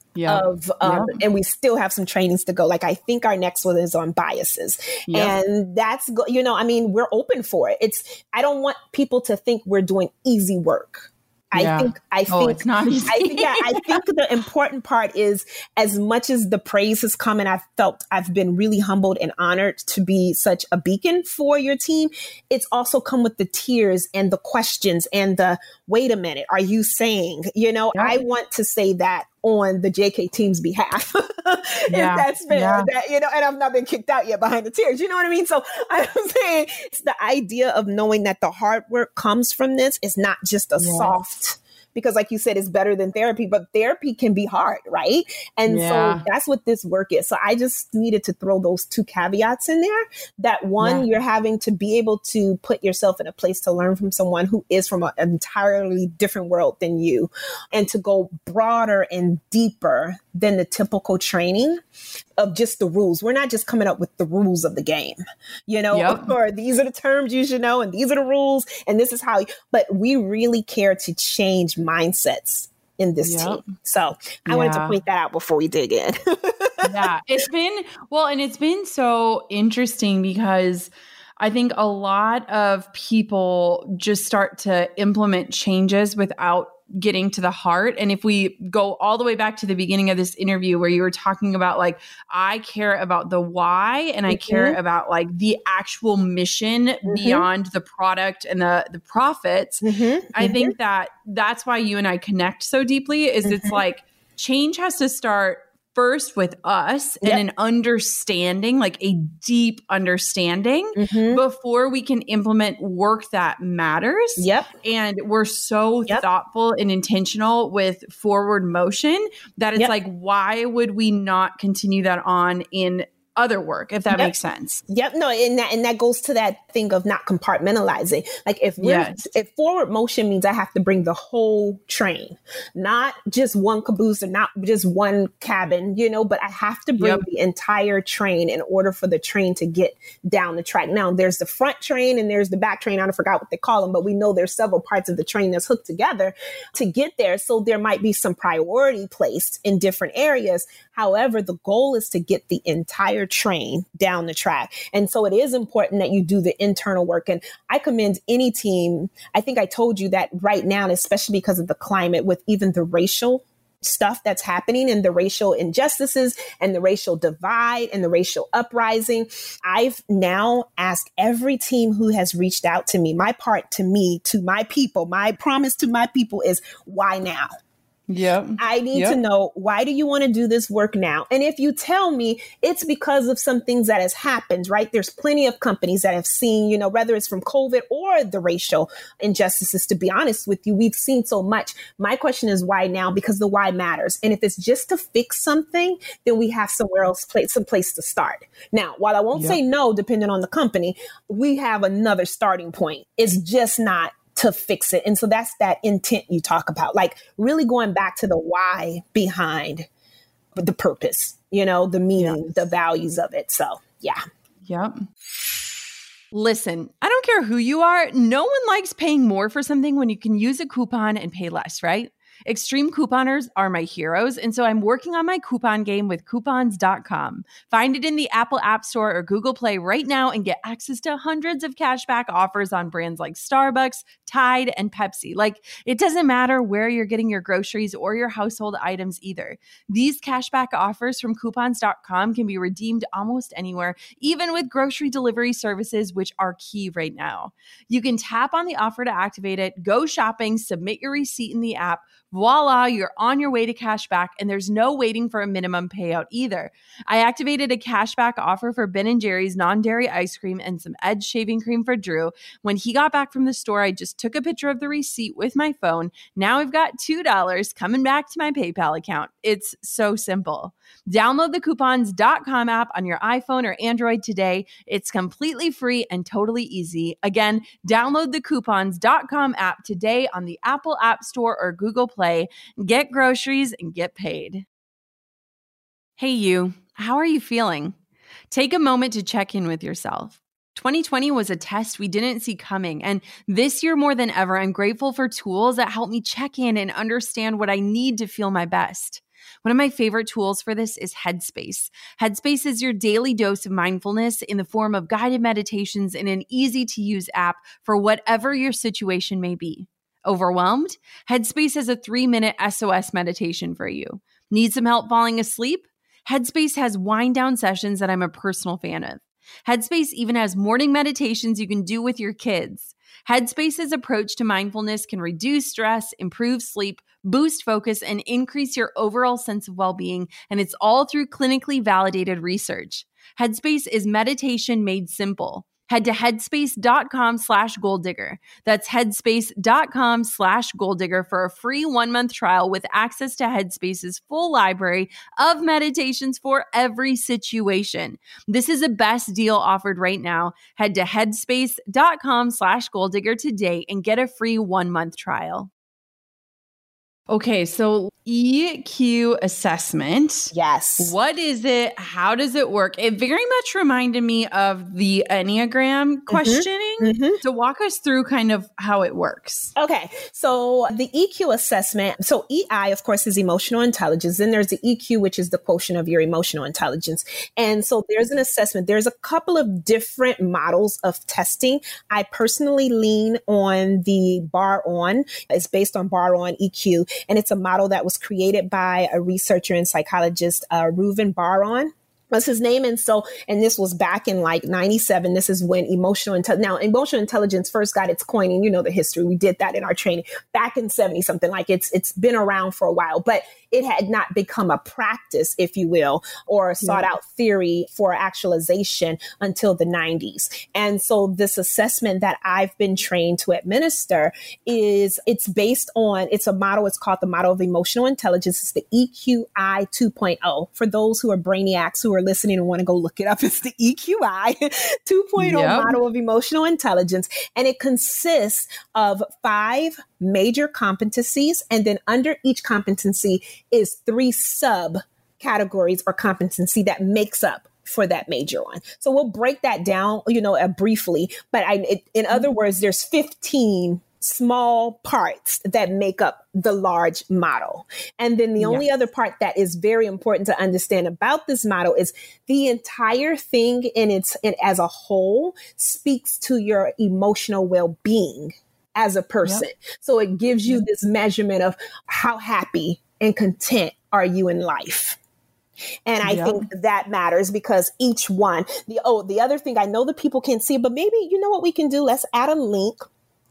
And we still have some trainings to go. Like, I think our next one is on biases and that's, you know, I mean, we're open for it. I don't want people to think we're doing easy work. I think it's not easy. I think the important part is as much as the praise has come and I've been really humbled and honored to be such a beacon for your team. It's also come with the tears and the questions and the, wait a minute, are you saying, you know, I want to say that on the JK team's behalf, if that's fair, that, you know, and I've not been kicked out yet behind the tears. You know what I mean? So I'm saying it's the idea of knowing that the hard work comes from this is not just a soft, because like you said, it's better than therapy, but therapy can be hard, right? And so that's what this work is. So I just needed to throw those two caveats in there. That one, you're having to be able to put yourself in a place to learn from someone who is from an entirely different world than you, and to go broader and deeper than the typical training of just the rules. We're not just coming up with the rules of the game, you know, or these are the terms you should know, and these are the rules, and this is how, but we really care to change mindsets in this team. So I wanted to point that out before we dig in. It's been so interesting because I think a lot of people just start to implement changes without getting to the heart. And if we go all the way back to the beginning of this interview where you were talking about like, I care about the why and I care about like the actual mission beyond the product and the profits. I think that's why you and I connect so deeply is it's like change has to start first with us and an understanding, like a deep understanding before we can implement work that matters. And we're so thoughtful and intentional with forward motion that it's like, why would we not continue that on in other work, if that makes sense? No, and that goes to that thing of not compartmentalizing. Like if forward motion means I have to bring the whole train, not just one caboose or not just one cabin, you know, but I have to bring the entire train in order for the train to get down the track. Now there's the front train and there's the back train. I forgot what they call them, but we know there's several parts of the train that's hooked together to get there. So there might be some priority placed in different areas. However, the goal is to get the entire train down the track. And so it is important that you do the internal work. And I commend any team. I think I told you that right now, especially because of the climate with even the racial stuff that's happening and the racial injustices and the racial divide and the racial uprising. I've now asked every team who has reached out to me, my part to me, to my people, my promise to my people is why now? Yep. I need to know, why do you want to do this work now? And if you tell me it's because of some things that has happened, right? There's plenty of companies that have seen, you know, whether it's from COVID or the racial injustices, to be honest with you, we've seen so much. My question is why now? Because the why matters. And if it's just to fix something, then we have somewhere else, some place to start. Now, while I won't say no, depending on the company, we have another starting point. It's just not to fix it. And so that's that intent you talk about, like really going back to the why behind the purpose, you know, the meaning, the values of it. So, yeah. Yep. Listen, I don't care who you are. No one likes paying more for something when you can use a coupon and pay less, right? Extreme couponers are my heroes, and so I'm working on my coupon game with coupons.com. Find it in the Apple App Store or Google Play right now and get access to hundreds of cashback offers on brands like Starbucks, Tide, and Pepsi. Like, it doesn't matter where you're getting your groceries or your household items either. These cashback offers from coupons.com can be redeemed almost anywhere, even with grocery delivery services, which are key right now. You can tap on the offer to activate it, go shopping, submit your receipt in the app. Voila, you're on your way to cashback, and there's no waiting for a minimum payout either. I activated a cashback offer for Ben & Jerry's non-dairy ice cream and some Edge shaving cream for Drew. When he got back from the store, I just took a picture of the receipt with my phone. Now I've got $2 coming back to my PayPal account. It's so simple. Download the coupons.com app on your iPhone or Android today. It's completely free and totally easy. Again, download the coupons.com app today on the Apple App Store or Google Play. Get groceries and get paid. Hey you, how are you feeling? Take a moment to check in with yourself. 2020 was a test we didn't see coming, and this year more than ever, I'm grateful for tools that help me check in and understand what I need to feel my best. One of my favorite tools for this is Headspace. Headspace is your daily dose of mindfulness in the form of guided meditations in an easy-to-use app for whatever your situation may be. Overwhelmed? Headspace has a 3-minute SOS meditation for you. Need some help falling asleep? Headspace has wind down sessions that I'm a personal fan of. Headspace even has morning meditations you can do with your kids. Headspace's approach to mindfulness can reduce stress, improve sleep, boost focus, and increase your overall sense of well-being, and it's all through clinically validated research. Headspace is meditation made simple. Head to headspace.com/goaldigger. That's headspace.com/goaldigger for a free 1-month trial with access to Headspace's full library of meditations for every situation. This is the best deal offered right now. Head to headspace.com/goaldigger today and get a free 1-month trial. Okay, so EQ assessment. Yes. What is it? How does it work? It very much reminded me of the Enneagram questioning. So walk us through kind of how it works. Okay, so the EQ assessment, so EI, of course, is emotional intelligence. Then there's the EQ, which is the quotient of your emotional intelligence. And so there's an assessment. There's a couple of different models of testing. I personally lean on the Bar-On. It's based on Bar-On EQ. And it's a model that was created by a researcher and psychologist, Reuven Bar-On. What's his name? And this was back in like 97. This is when emotional intelligence first got its coining. You know the history. We did that in our training back in 70 something. Like it's been around for a while, but it had not become a practice, if you will, or a sought out theory for actualization until the 90s. And so this assessment that I've been trained to administer it's based on, it's a model. It's called the model of emotional intelligence. It's the EQI 2.0. For those who are brainiacs who are listening and want to go look it up, it's the EQI 2.0 model of emotional intelligence. And it consists of 5 major competencies. And then under each competency is 3 sub categories or competency that makes up for that major one. So we'll break that down, briefly. But in other words, there's 15 small parts that make up the large model. And then the only other part that is very important to understand about this model is the entire thing as a whole speaks to your emotional well-being as a person. So it gives you this measurement of how happy and content are you in life. And I think that matters because each one, the other thing, I know that people can't see, but maybe you know what we can do? Let's add a link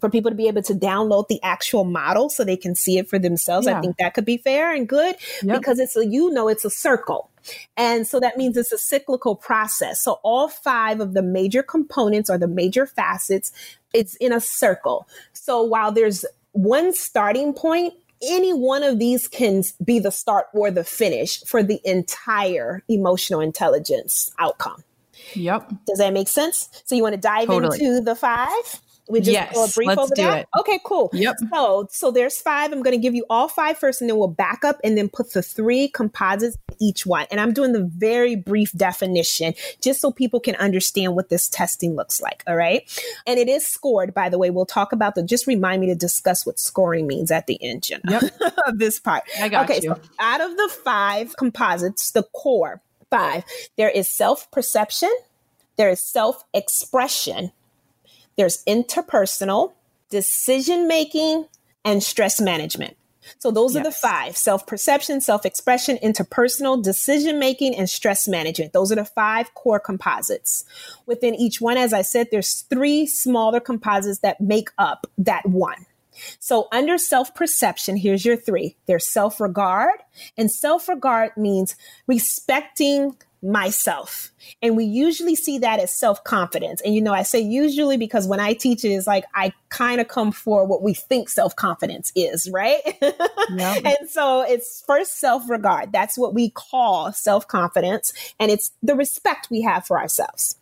for people to be able to download the actual model so they can see it for themselves. I think that could be fair and good because it's a circle. And so that means it's a cyclical process. So all 5 of the major components or the major facets, it's in a circle. So while there's one starting point, any one of these can be the start or the finish for the entire emotional intelligence outcome. Yep. Does that make sense? So you want to dive into the 5? We just go a brief over that? Okay, cool. Yep. So there's 5. I'm going to give you all 5 first, and then we'll back up and then put the 3 composites in each one. And I'm doing the very brief definition just so people can understand what this testing looks like. All right. And it is scored, by the way. We'll talk about just remind me to discuss what scoring means at the end, Jenna, of this part. I got you. So out of the 5 composites, the core 5, there is self-perception, there is self-expression, there's interpersonal, decision-making, and stress management. So those are the 5: self-perception, self-expression, interpersonal, decision-making, and stress management. Those are the 5 core composites. Within each one, as I said, there's 3 smaller composites that make up that one. So under self-perception, here's your 3. There's self-regard, and self-regard means respecting myself. And we usually see that as self-confidence. And, I say usually because when I teach it, it's like I kind of come for what we think self-confidence is, right? And so it's first self-regard. That's what we call self-confidence. And it's the respect we have for ourselves.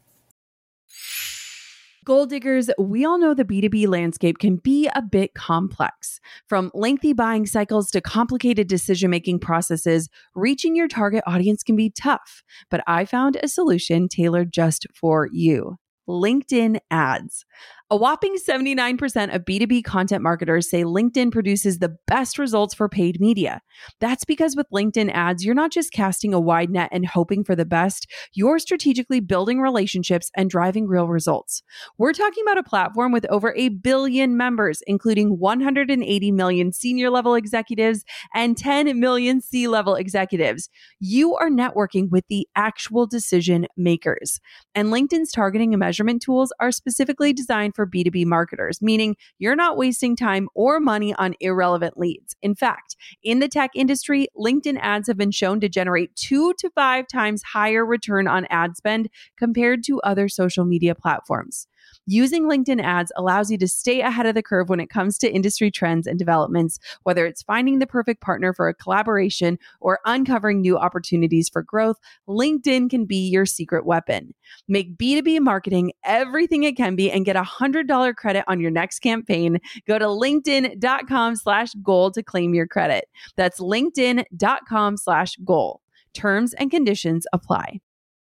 Goal diggers, we all know the B2B landscape can be a bit complex. From lengthy buying cycles to complicated decision-making processes, reaching your target audience can be tough. But I found a solution tailored just for you: LinkedIn ads. A whopping 79% of B2B content marketers say LinkedIn produces the best results for paid media. That's because with LinkedIn ads, you're not just casting a wide net and hoping for the best, you're strategically building relationships and driving real results. We're talking about a platform with over 1 billion members, including 180 million senior level executives and 10 million C-level executives. You are networking with the actual decision makers. And LinkedIn's targeting and measurement tools are specifically designed for B2B marketers, meaning you're not wasting time or money on irrelevant leads. In fact, in the tech industry, LinkedIn ads have been shown to generate 2 to 5 times higher return on ad spend compared to other social media platforms. Using LinkedIn ads allows you to stay ahead of the curve when it comes to industry trends and developments, whether it's finding the perfect partner for a collaboration or uncovering new opportunities for growth. LinkedIn can be your secret weapon. Make B2B marketing everything it can be and get $100 credit on your next campaign. Go to linkedin.com/goal to claim your credit. That's linkedin.com/goal. Terms and conditions apply.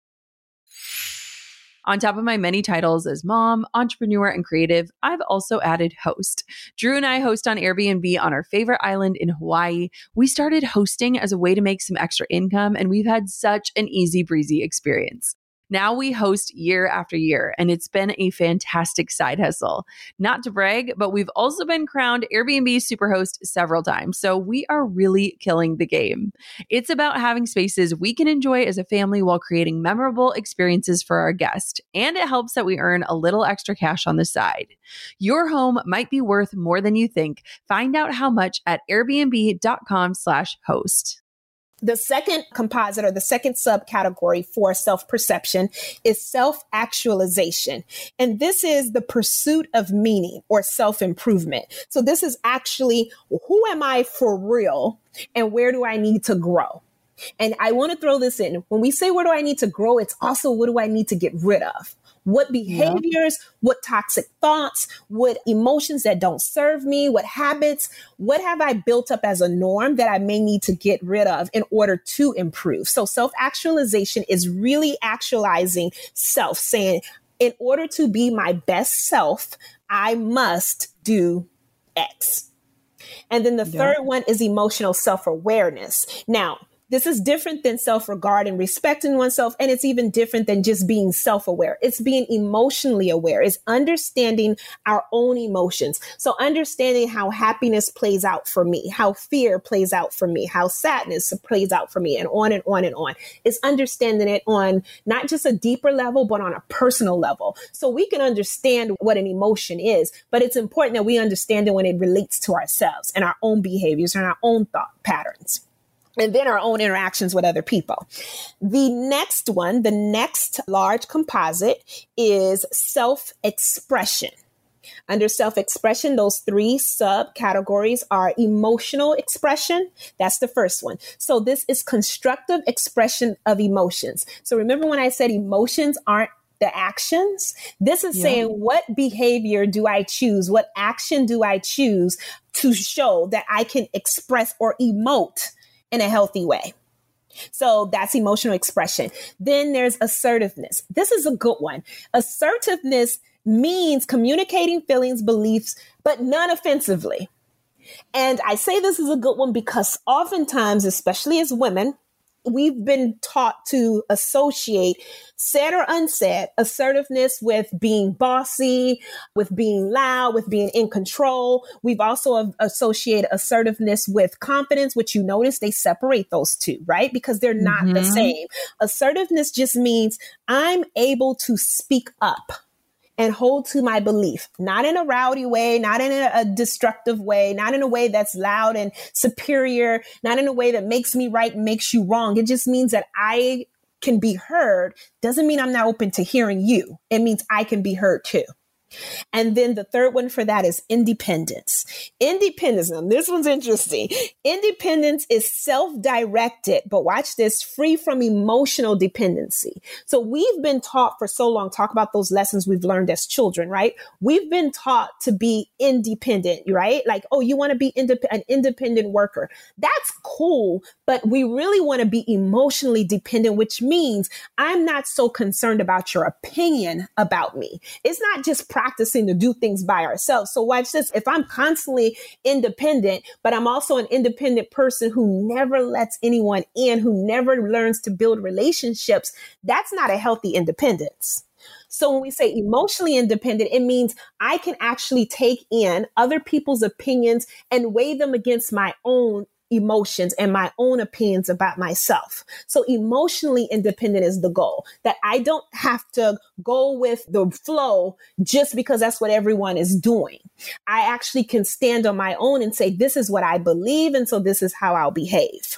On top of my many titles as mom, entrepreneur, and creative, I've also added host. Drew and I host on Airbnb on our favorite island in Hawaii. We started hosting as a way to make some extra income, and we've had such an easy breezy experience. Now we host year after year, and it's been a fantastic side hustle. Not to brag, but we've also been crowned Airbnb Superhost several times, so we are really killing the game. It's about having spaces we can enjoy as a family while creating memorable experiences for our guests, and it helps that we earn a little extra cash on the side. Your home might be worth more than you think. Find out how much at airbnb.com/host. The second composite or the second subcategory for self-perception is self-actualization. And this is the pursuit of meaning or self-improvement. So this is actually, who am I for real and where do I need to grow? And I want to throw this in. When we say, where do I need to grow? It's also, what do I need to get rid of? What behaviors, what toxic thoughts, what emotions that don't serve me, what habits, what have I built up as a norm that I may need to get rid of in order to improve? So self-actualization is really actualizing self, saying, in order to be my best self, I must do X. And then the third one is emotional self-awareness. Now, This is different than self-regard and respecting oneself. And it's even different than just being self-aware. It's being emotionally aware. It's understanding our own emotions. So understanding how happiness plays out for me, how fear plays out for me, how sadness plays out for me, and on and on and on. It's understanding it on not just a deeper level, but on a personal level. So we can understand what an emotion is, but it's important that we understand it when it relates to ourselves and our own behaviors and our own thought patterns, and then our own interactions with other people. The next one, the next large composite, is self-expression. Under self-expression, those three subcategories are emotional expression. That's the first one. So this is constructive expression of emotions. So remember when I said emotions aren't the actions? This is saying, what behavior do I choose? What action do I choose to show that I can express or emote in a healthy way? So that's emotional expression. Then there's assertiveness. This is a good one. Assertiveness means communicating feelings, beliefs, but non-offensively. And I say this is a good one because oftentimes, especially as women, we've been taught to associate, said or unsaid, assertiveness with being bossy, with being loud, with being in control. We've also associated assertiveness with confidence, which you notice they separate those two, right? Because they're not the same. Assertiveness just means I'm able to speak up and hold to my belief, not in a rowdy way, not in a destructive way, not in a way that's loud and superior, not in a way that makes me right and makes you wrong. It just means that I can be heard. Doesn't mean I'm not open to hearing you. It means I can be heard too. And then the third one for that is independence. Independence, now this one's interesting. Independence is self-directed, but watch this, free from emotional dependency. So we've been taught for so long, talk about those lessons we've learned as children, right? We've been taught to be independent, right? Like, oh, you want to be an independent worker. That's cool, but we really want to be emotionally dependent, which means I'm not so concerned about your opinion about me. It's not just practicing to do things by ourselves. So watch this. If I'm constantly independent, but I'm also an independent person who never lets anyone in, who never learns to build relationships, that's not a healthy independence. So when we say emotionally independent, it means I can actually take in other people's opinions and weigh them against my own emotions and my own opinions about myself. So emotionally independent is the goal, that I don't have to go with the flow just because that's what everyone is doing. I actually can stand on my own and say, this is what I believe. And so this is how I'll behave.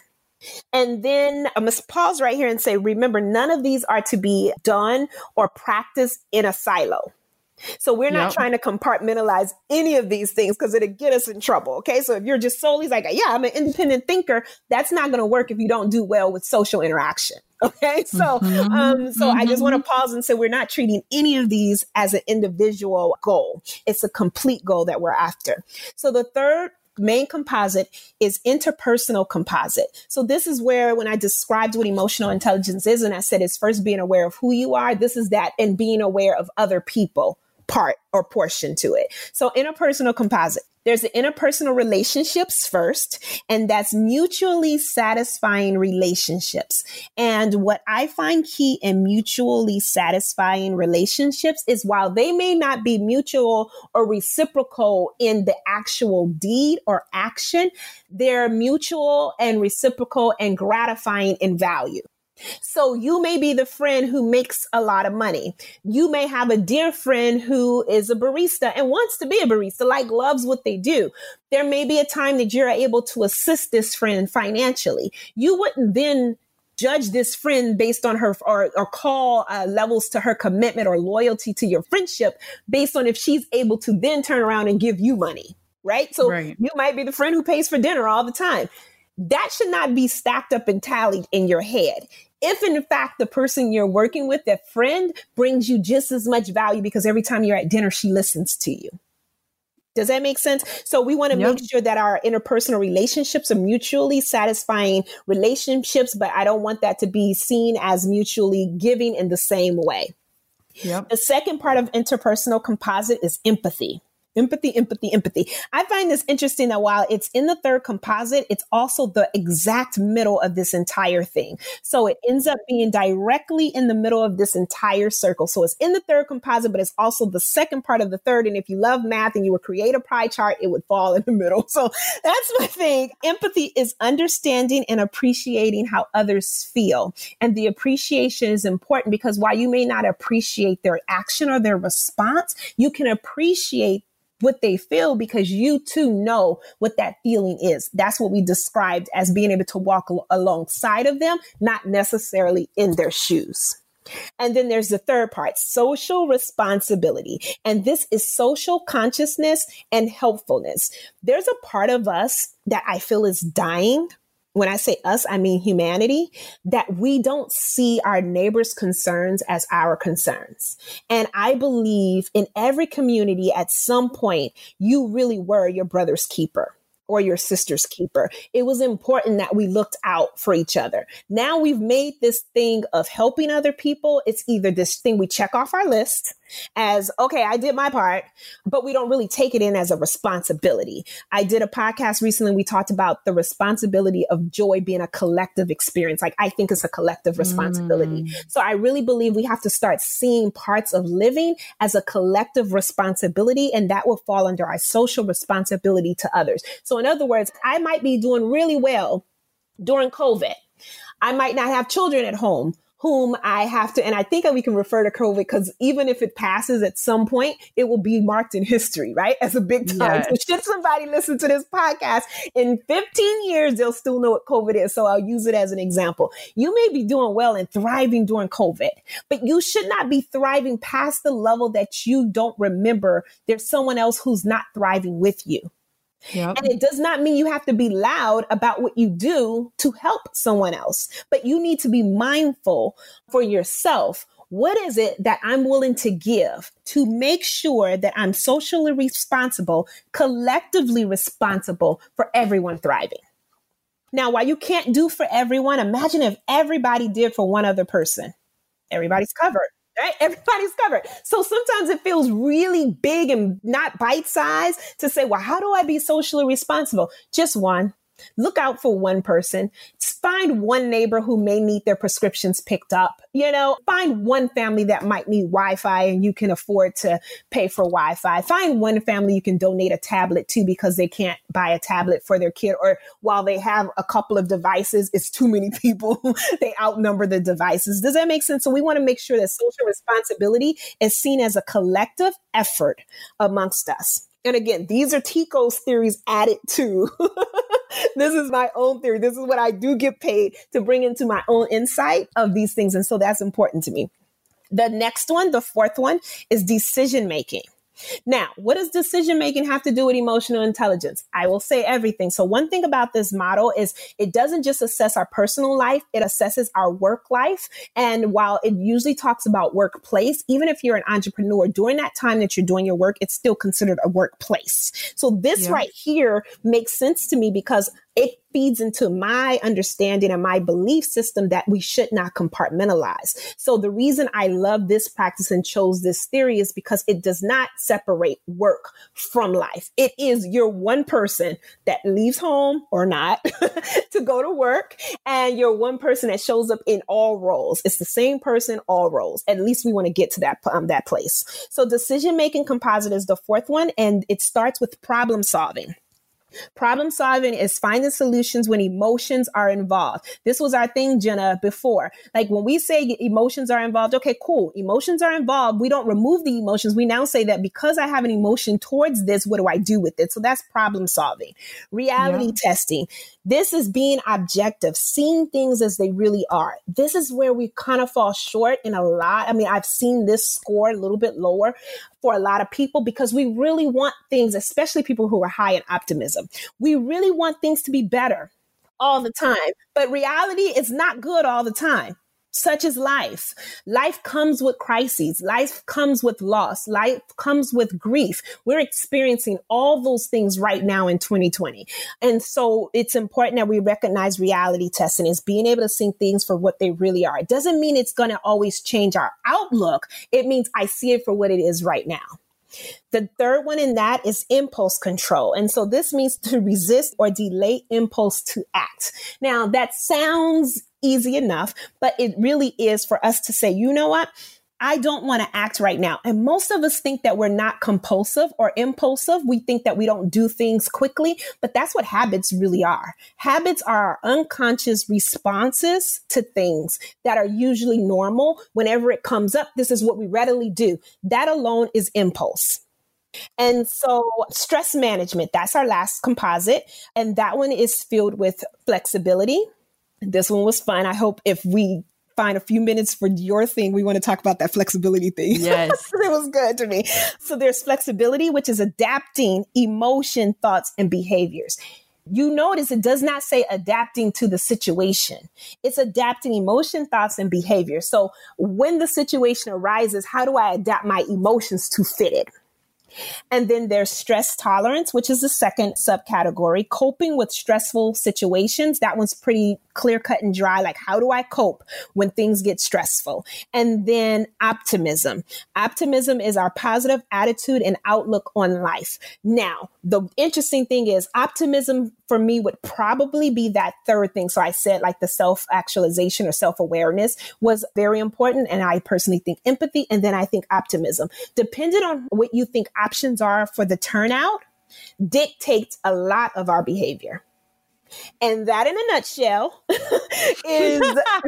And then I must pause right here and say, remember, none of these are to be done or practiced in a silo. So we're not trying to compartmentalize any of these things because it'll get us in trouble. Okay. So if you're just solely like, yeah, I'm an independent thinker, that's not going to work if you don't do well with social interaction. Okay. So, I just want to pause and say we're not treating any of these as an individual goal. It's a complete goal that we're after. So the third main composite is interpersonal composite. So this is where, when I described what emotional intelligence is, and I said it's first being aware of who you are, this is that, and being aware of other people part or portion to it. So interpersonal composite, there's the interpersonal relationships first, and that's mutually satisfying relationships. And what I find key in mutually satisfying relationships is while they may not be mutual or reciprocal in the actual deed or action, they're mutual and reciprocal and gratifying in value. So you may be the friend who makes a lot of money. You may have a dear friend who is a barista and wants to be a barista, like loves what they do. There may be a time that you're able to assist this friend financially. You wouldn't then judge this friend based on her or call levels to her commitment or loyalty to your friendship based on if she's able to then turn around and give you money, right? So you might be the friend who pays for dinner all the time. That should not be stacked up and tallied in your head. If in fact the person you're working with, that friend, brings you just as much value because every time you're at dinner, she listens to you. Does that make sense? So we want to make sure that our interpersonal relationships are mutually satisfying relationships, but I don't want that to be seen as mutually giving in the same way. The second part of interpersonal composite is empathy. Empathy, empathy, empathy. I find this interesting that while it's in the third composite, it's also the exact middle of this entire thing. So it ends up being directly in the middle of this entire circle. So it's in the third composite, but it's also the second part of the third. And if you love math and you would create a pie chart, it would fall in the middle. So that's my thing. Empathy is understanding and appreciating how others feel. And the appreciation is important because while you may not appreciate their action or their response, you can appreciate what they feel because you too know what that feeling is. That's what we described as being able to walk alongside of them, not necessarily in their shoes. And then there's the third part, social responsibility. And this is social consciousness and helpfulness. There's a part of us that I feel is dying. When I say us, I mean humanity, that we don't see our neighbors' concerns as our concerns. And I believe in every community at some point, you really were your brother's keeper or your sister's keeper. It was important that we looked out for each other. Now we've made this thing of helping other people. It's either this thing we check off our list as, okay, I did my part, but we don't really take it in as a responsibility. I did a podcast recently. We talked about the responsibility of joy being a collective experience. Like I think it's a collective responsibility. So I really believe we have to start seeing parts of living as a collective responsibility, and that will fall under our social responsibility to others. So in other words, I might be doing really well during COVID. I might not have children at home whom I have to, and I think we can refer to COVID because even if it passes at some point, it will be marked in history, right? As a big time. Yes. So should somebody listen to this podcast, in 15 years, they'll still know what COVID is. So I'll use it as an example. You may be doing well and thriving during COVID, but you should not be thriving past the level that you don't remember there's someone else who's not thriving with you. Yep. And it does not mean you have to be loud about what you do to help someone else, but you need to be mindful for yourself. What is it that I'm willing to give to make sure that I'm socially responsible, collectively responsible for everyone thriving? Now, while you can't do for everyone, imagine if everybody did for one other person. Everybody's covered. Right? Everybody's covered. So sometimes it feels really big and not bite-sized to say, well, how do I be socially responsible? Just one. Look out for one person. Find one neighbor who may need their prescriptions picked up. Find one family that might need Wi-Fi and you can afford to pay for Wi-Fi. Find one family you can donate a tablet to because they can't buy a tablet for their kid. Or while they have a couple of devices, it's too many people. They outnumber the devices. Does that make sense? So we want to make sure that social responsibility is seen as a collective effort amongst us. And again, these are Tico's theories added to. This is my own theory. This is what I do get paid to bring into my own insight of these things. And so that's important to me. The next one, the fourth one, is decision making. Now, what does decision making have to do with emotional intelligence? I will say everything. So one thing about this model is it doesn't just assess our personal life, it assesses our work life. And while it usually talks about workplace, even if you're an entrepreneur, during that time that you're doing your work, it's still considered a workplace. So this right here makes sense to me because it feeds into my understanding and my belief system that we should not compartmentalize. So the reason I love this practice and chose this theory is because it does not separate work from life. It is your one person that leaves home or not to go to work, and you're one person that shows up in all roles. It's the same person, all roles. At least we want to get to that place. So decision-making composite is the fourth one, and it starts with problem solving. Problem solving is finding solutions when emotions are involved. This was our thing, Jenna, before. Like when we say emotions are involved, okay, cool. Emotions are involved. We don't remove the emotions. We now say that because I have an emotion towards this, what do I do with it? So that's problem solving. Reality testing. This is being objective, seeing things as they really are. This is where we kind of fall short in a lot. I mean, I've seen this score a little bit lower for a lot of people because we really want things, especially people who are high in optimism. We really want things to be better all the time, but reality is not good all the time. Such is life. Life comes with crises. Life comes with loss. Life comes with grief. We're experiencing all those things right now in 2020. And so it's important that we recognize reality testing as being able to see things for what they really are. It doesn't mean it's going to always change our outlook. It means I see it for what it is right now. The third one in that is impulse control. And so this means to resist or delay impulse to act. Now that sounds easy enough, but it really is for us to say, you know what? I don't want to act right now. And most of us think that we're not compulsive or impulsive. We think that we don't do things quickly, but that's what habits really are. Habits are our unconscious responses to things that are usually normal. Whenever it comes up, this is what we readily do. That alone is impulse. And so stress management, that's our last composite. And that one is filled with flexibility. This one was fun. I hope if we find a few minutes for your thing, we want to talk about that flexibility thing. Yes. It was good to me. So there's flexibility, which is adapting emotion, thoughts, and behaviors. You notice it does not say adapting to the situation. It's adapting emotion, thoughts, and behavior. So when the situation arises, how do I adapt my emotions to fit it? And then there's stress tolerance, which is the second subcategory, coping with stressful situations. That one's pretty clear cut and dry. Like, how do I cope when things get stressful? And then optimism. Optimism is our positive attitude and outlook on life. Now, the interesting thing is optimism for me would probably be that third thing. So I said like the self-actualization or self-awareness was very important. And I personally think empathy. And then I think optimism. Depending on what you think options are for the turnout, dictates a lot of our behavior. And that in a nutshell is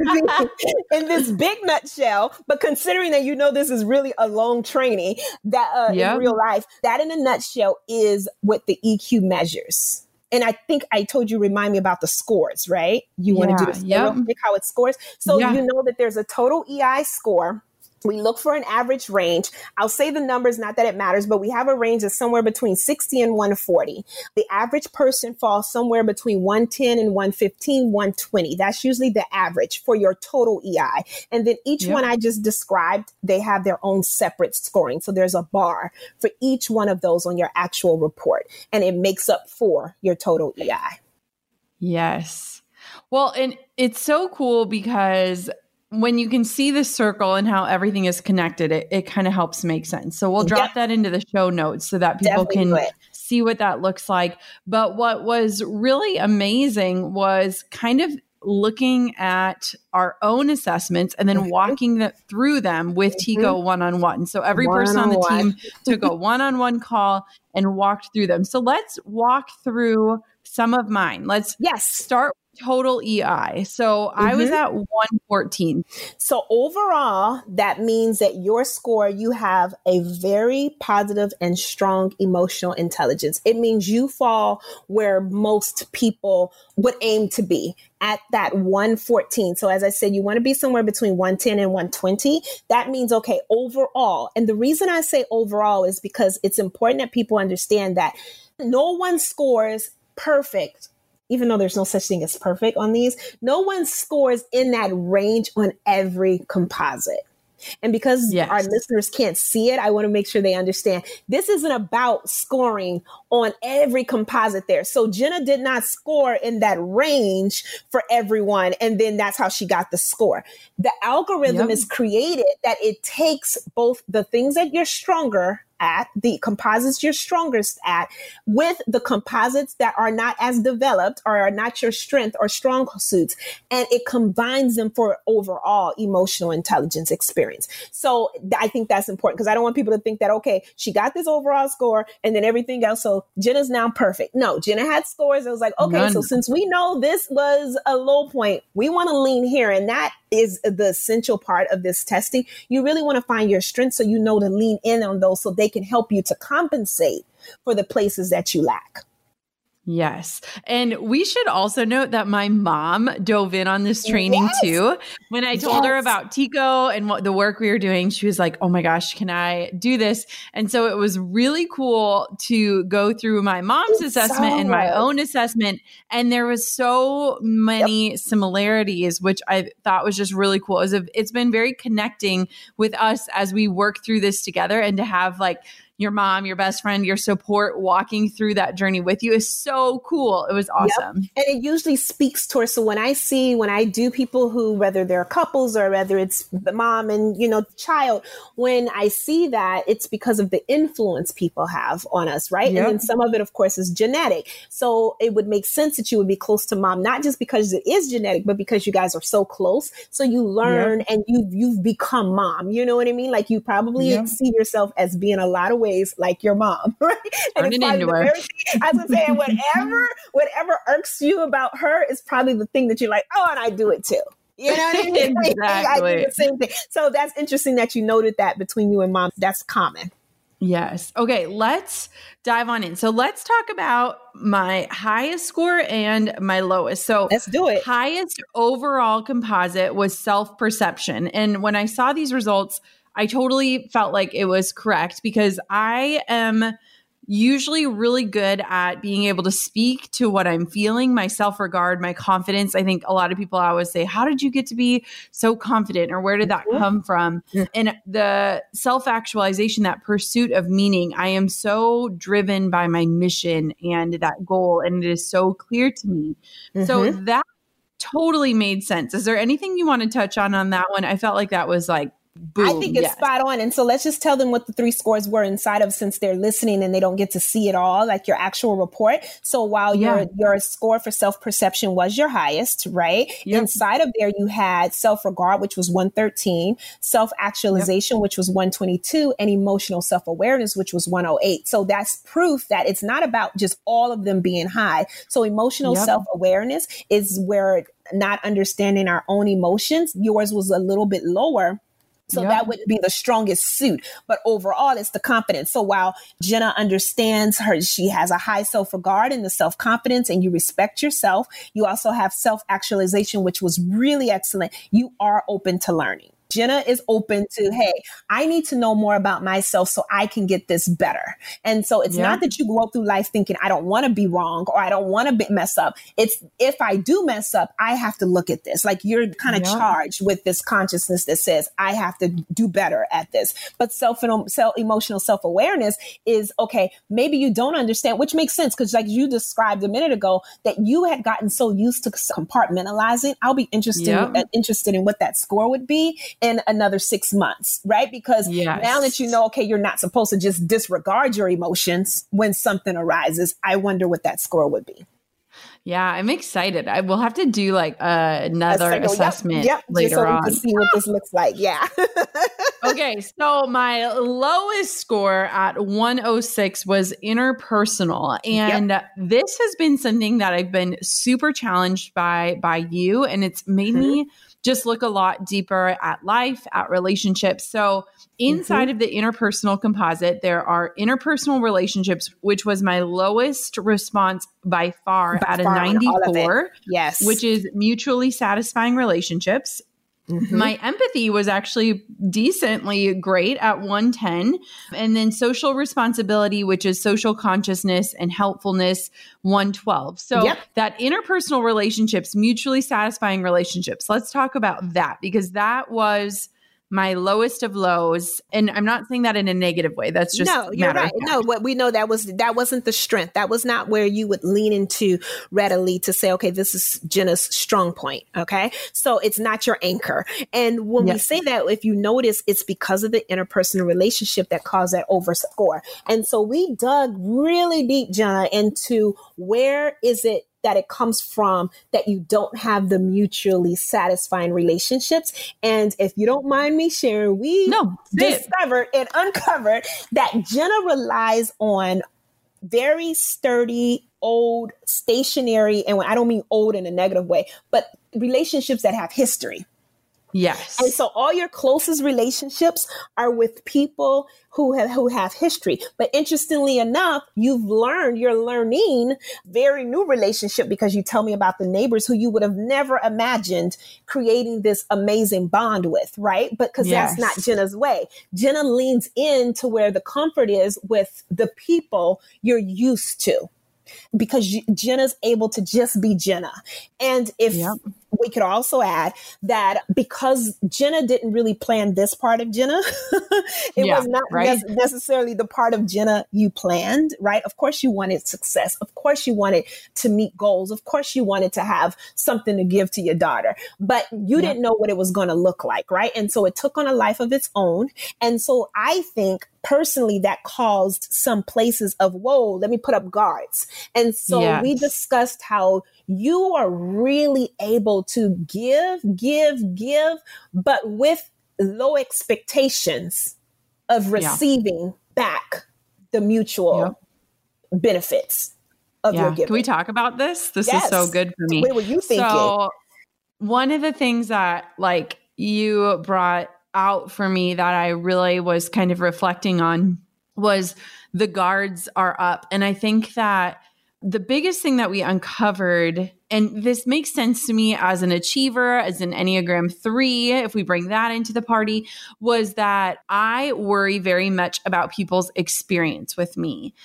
in this big nutshell, but considering that, you know, this is really a long training that in real life, that in a nutshell is what the EQ measures. And I think I told you, remind me about the scores, right? You want to do this real quick, how it scores. So you know that there's a total EI score. We look for an average range. I'll say the numbers, not that it matters, but we have a range of somewhere between 60 and 140. The average person falls somewhere between 110 and 115, 120. That's usually the average for your total EI. And then each one I just described, they have their own separate scoring. So there's a bar for each one of those on your actual report, and it makes up for your total EI. Yes. Well, and it's so cool because when you can see the circle and how everything is connected, it kind of helps make sense. So we'll drop that into the show notes so that people can see what that looks like. But what was really amazing was kind of looking at our own assessments and then walking through them with Tico one-on-one. So every person on the team took a one-on-one call and walked through them. So let's walk through some of mine. Let's start total EI. So I was at 114. So overall, that means that your score, you have a very positive and strong emotional intelligence. It means you fall where most people would aim to be, at that 114. So as I said, you want to be somewhere between 110 and 120. That means, okay, overall. And the reason I say overall is because it's important that people understand that no one scores perfect. Even though there's no such thing as perfect on these, no one scores in that range on every composite. And because our listeners can't see it, I want to make sure they understand this isn't about scoring on every composite there. So Jenna did not score in that range for everyone. And then that's how she got the score. The algorithm is created that it takes both the things that you're stronger at, the composites you're strongest at, with the composites that are not as developed or are not your strength or strong suits, and it combines them for overall emotional intelligence experience. So I think that's important because I don't want people to think that, okay, she got this overall score and then everything else, so Jenna's now perfect. No, Jenna had scores. It was like, okay, so since we know this was a low point, we want to lean here, and that is the essential part of this testing. You really want to find your strengths so you know to lean in on those so they can help you to compensate for the places that you lack. Yes. And we should also note that my mom dove in on this training too. When I told her about Tico and what the work we were doing, she was like, oh my gosh, can I do this? And so it was really cool to go through my mom's assessment and my own assessment. And there was so many similarities, which I thought was just really cool. It's been very connecting with us as we work through this together, and to have like your mom, your best friend, your support walking through that journey with you is so cool. It was awesome. Yep. And it usually speaks towards, so when I do people who, whether they're couples or whether it's the mom and, child, when I see that, it's because of the influence people have on us, right? Yep. And then some of it, of course, is genetic. So it would make sense that you would be close to mom, not just because it is genetic, but because you guys are so close. So you learn and you've become mom. You know what I mean? Like you probably see yourself as being a lot of ways like your mom, right? And it's probably I was saying, whatever irks you about her is probably the thing that you're like, oh, and I do it too. You know what I mean? Exactly. I do the same thing. So that's interesting that you noted that between you and mom. That's common. Yes. Okay, let's dive on in. So let's talk about my highest score and my lowest. So let's do it. Highest overall composite was self-perception. And when I saw these results, I totally felt like it was correct because I am usually really good at being able to speak to what I'm feeling, my self-regard, my confidence. I think a lot of people always say, how did you get to be so confident? Or where did that come from? And the self-actualization, that pursuit of meaning, I am so driven by my mission and that goal. And it is so clear to me. So that totally made sense. Is there anything you want to touch on that one? I felt like that was like, boom, I think it's spot on. And so let's just tell them what the 3 scores were inside of, since they're listening and they don't get to see it all, like your actual report. So while your score for self-perception was your highest, right? Yep. Inside of there, you had self-regard, which was 113, self-actualization, which was 122, and emotional self-awareness, which was 108. So that's proof that it's not about just all of them being high. So emotional self-awareness is where not understanding our own emotions, yours was a little bit lower. So that would be the strongest suit. But overall, it's the confidence. So while Jenna understands she has a high self-regard and the self-confidence, and you respect yourself, you also have self-actualization, which was really excellent. You are open to learning. Jenna is open to, hey, I need to know more about myself so I can get this better. And so it's not that you go through life thinking, I don't want to be wrong or I don't want to mess up. It's if I do mess up, I have to look at this. Like you're kind of charged with this consciousness that says, I have to do better at this. But emotional self-awareness is, okay, maybe you don't understand, which makes sense because like you described a minute ago, that you had gotten so used to compartmentalizing. I'll be interested in what that score would be in another 6 months, right? Because now that you know, okay, you're not supposed to just disregard your emotions when something arises, I wonder what that score would be. Yeah, I'm excited. I will have to do like another assessment later on to see what this looks like. Yeah. Okay, so my lowest score at 106 was interpersonal. And this has been something that I've been super challenged by you. And it's made me just look a lot deeper at life, at relationships. So inside of the interpersonal composite, there are interpersonal relationships, which was my lowest response by far at a 94. Yes. Which is mutually satisfying relationships. My empathy was actually decently great at 110. And then social responsibility, which is social consciousness and helpfulness, 112. So that interpersonal relationships, mutually satisfying relationships, let's talk about that because that was my lowest of lows. And I'm not saying that in a negative way. That's just you're right. No, what we know that wasn't the strength. That was not where you would lean into readily to say, okay, this is Jenna's strong point. Okay. So it's not your anchor. And when we say that, if you notice, it's because of the interpersonal relationship that caused that overscore. And so we dug really deep, Jenna, into where is it that it comes from that you don't have the mutually satisfying relationships. And if you don't mind me sharing, we discovered and uncovered that Jenna relies on very sturdy, old, stationary, and I don't mean old in a negative way, but relationships that have history. Yes. And so all your closest relationships are with people who have history. But interestingly enough, you're learning very new relationship because you tell me about the neighbors who you would have never imagined creating this amazing bond with, right? But because that's not Jenna's way. Jenna leans into where the comfort is with the people you're used to. Because Jenna's able to just be Jenna. And if we could also add that because Jenna didn't really plan this part of Jenna, it was not necessarily the part of Jenna you planned, right? Of course you wanted success. Of course you wanted to meet goals. Of course you wanted to have something to give to your daughter, but you didn't know what it was going to look like, right? And so it took on a life of its own. And so I think personally that caused some places of, whoa, let me put up guards. And so we discussed how you are really able to give, but with low expectations of receiving back the mutual benefits of your giving. Can we talk about this? This is so good for me. What were you thinking? So one of the things that like you brought out for me that I really was kind of reflecting on was the guards are up. And I think that the biggest thing that we uncovered, and this makes sense to me as an achiever, as an Enneagram 3, if we bring that into the party, was that I worry very much about people's experience with me.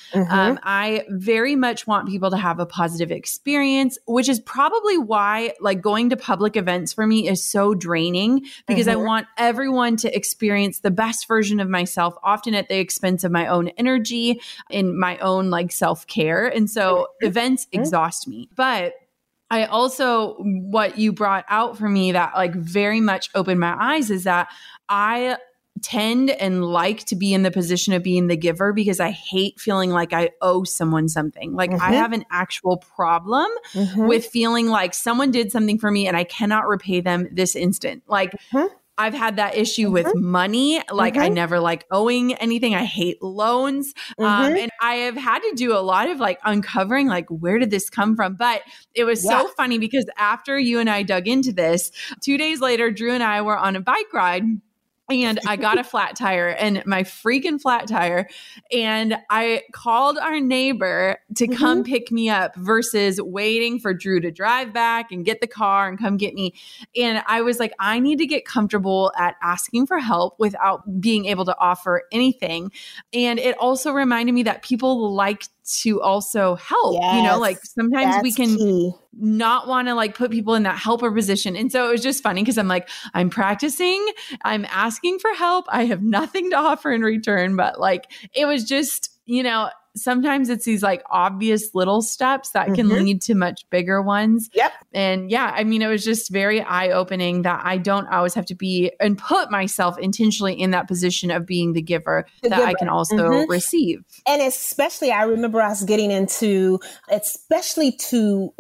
I very much want people to have a positive experience, which is probably why like going to public events for me is so draining, because I want everyone to experience the best version of myself, often at the expense of my own energy and my own like self-care. And so events exhaust me. But I also, what you brought out for me that like very much opened my eyes is that I tend and like to be in the position of being the giver because I hate feeling like I owe someone something. Like I have an actual problem with feeling like someone did something for me and I cannot repay them this instant. Like I've had that issue with money. Like I never like owing anything. I hate loans. And I have had to do a lot of like uncovering, like, where did this come from? But it was so funny because after you and I dug into this, 2 days later, Drew and I were on a bike ride. And I got a flat tire and my freaking flat tire. And I called our neighbor to come pick me up versus waiting for Drew to drive back and get the car and come get me. And I was like, I need to get comfortable at asking for help without being able to offer anything. And it also reminded me that people like to also help, you know, like sometimes we can not want to like put people in that helper position. And so it was just funny because I'm like, I'm practicing, I'm asking for help. I have nothing to offer in return, but like, it was just, you know, sometimes it's these like obvious little steps that can lead to much bigger ones. And yeah, I mean, it was just very eye-opening that I don't always have to be and put myself intentionally in that position of being the giver, I can also receive. And especially, I remember us getting into, especially to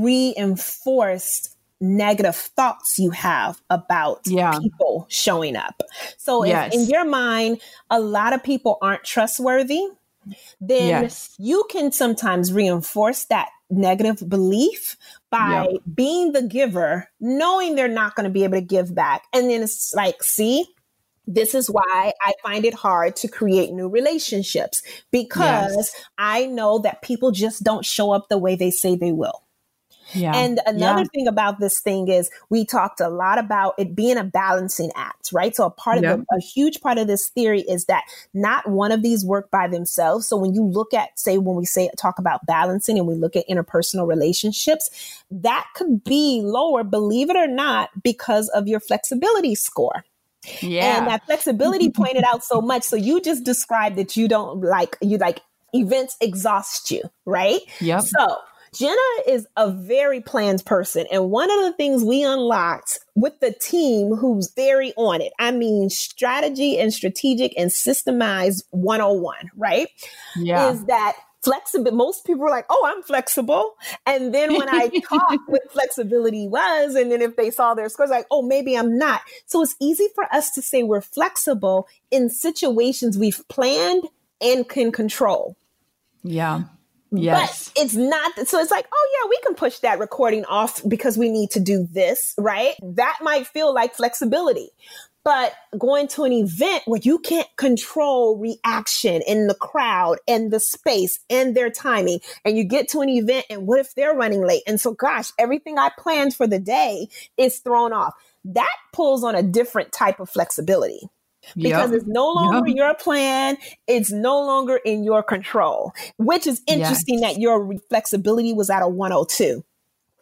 reinforce negative thoughts you have about people showing up. So if in your mind, a lot of people aren't trustworthy, then you can sometimes reinforce that negative belief by being the giver, knowing they're not going to be able to give back. And then it's like, see, this is why I find it hard to create new relationships, because I know that people just don't show up the way they say they will. And another thing about this thing is we talked a lot about it being a balancing act, right? So a part of a huge part of this theory is that not one of these work by themselves. So when you look at, say, when we talk about balancing and we look at interpersonal relationships, that could be lower, believe it or not, because of your flexibility score. And that flexibility pointed out so much. So you just described that you like events exhaust you, right? So Jenna is a very planned person. And one of the things we unlocked with the team who's very on it, I mean, strategy and strategic and systemized 101, right? Is that flexible. Most people are like, oh, I'm flexible. And then when I taught what flexibility was, and then if they saw their scores, like, oh, maybe I'm not. So it's easy for us to say we're flexible in situations we've planned and can control. But it's not. So it's like, oh, yeah, we can push that recording off because we need to do this, right? That might feel like flexibility. But going to an event where you can't control reaction in the crowd and the space and their timing, and you get to an event and what if they're running late? And so, gosh, everything I planned for the day is thrown off. That pulls on a different type of flexibility. Because it's no longer your plan. It's no longer in your control, which is interesting that your flexibility was at a 102.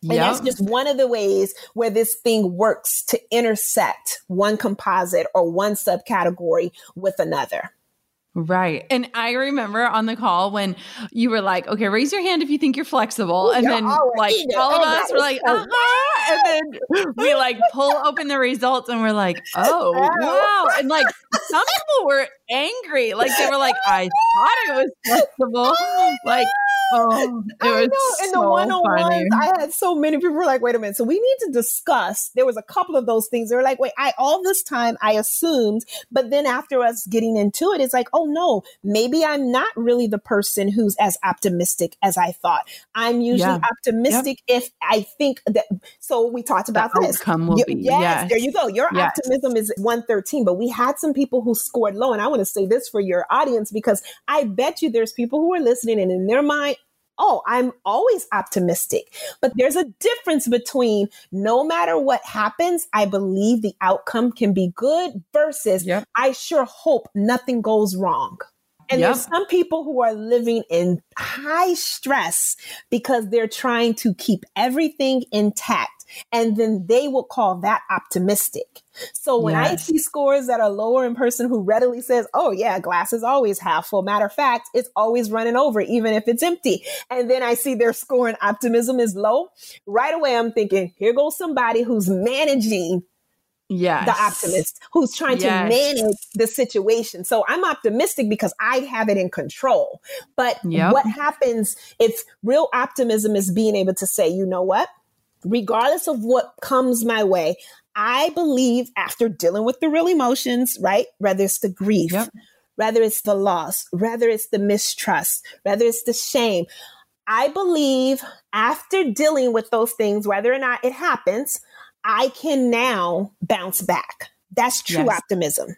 And that's just one of the ways where this thing works to intersect one composite or one subcategory with another. Right. And I remember on the call when you were like, okay, raise your hand if you think you're flexible. And then like all of us were like, and then we like pull open the results and we're like, oh, wow. And like some people were angry. Like they were like, I thought it was flexible. Like, oh, it was in the one-on-ones, I had so many people were like, wait a minute. So we need to discuss. There was a couple of those things. They were like, wait, all this time I assumed, but then after us getting into it, it's like, oh no, maybe I'm not really the person who's as optimistic as I thought. I'm usually optimistic if I think that. So we talked about the this. Outcome will be. Yes, there you go. Your optimism is 113, but we had some people who scored low. And I want to say this for your audience, because I bet you there's people who are listening and in their mind, oh, I'm always optimistic. But there's a difference between no matter what happens, I believe the outcome can be good versus I sure hope nothing goes wrong. And there's some people who are living in high stress because they're trying to keep everything intact. And then they will call that optimistic. So when I see scores that are lower in person who readily says, oh yeah, glass is always half full. Matter of fact, it's always running over, even if it's empty. And then I see their score in optimism is low. Right away, I'm thinking, here goes somebody who's managing the optimist, who's trying to manage the situation. So I'm optimistic because I have it in control. But what happens if real optimism is being able to say, you know what? Regardless of what comes my way, I believe after dealing with the real emotions, right? Whether it's the grief, whether it's the loss, whether it's the mistrust, whether it's the shame. I believe after dealing with those things, whether or not it happens, I can now bounce back. That's true optimism.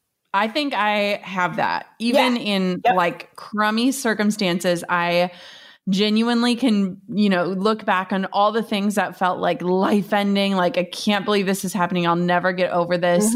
I think I have that. Even in like crummy circumstances, I genuinely can, look back on all the things that felt like life ending. Like, I can't believe this is happening. I'll never get over this.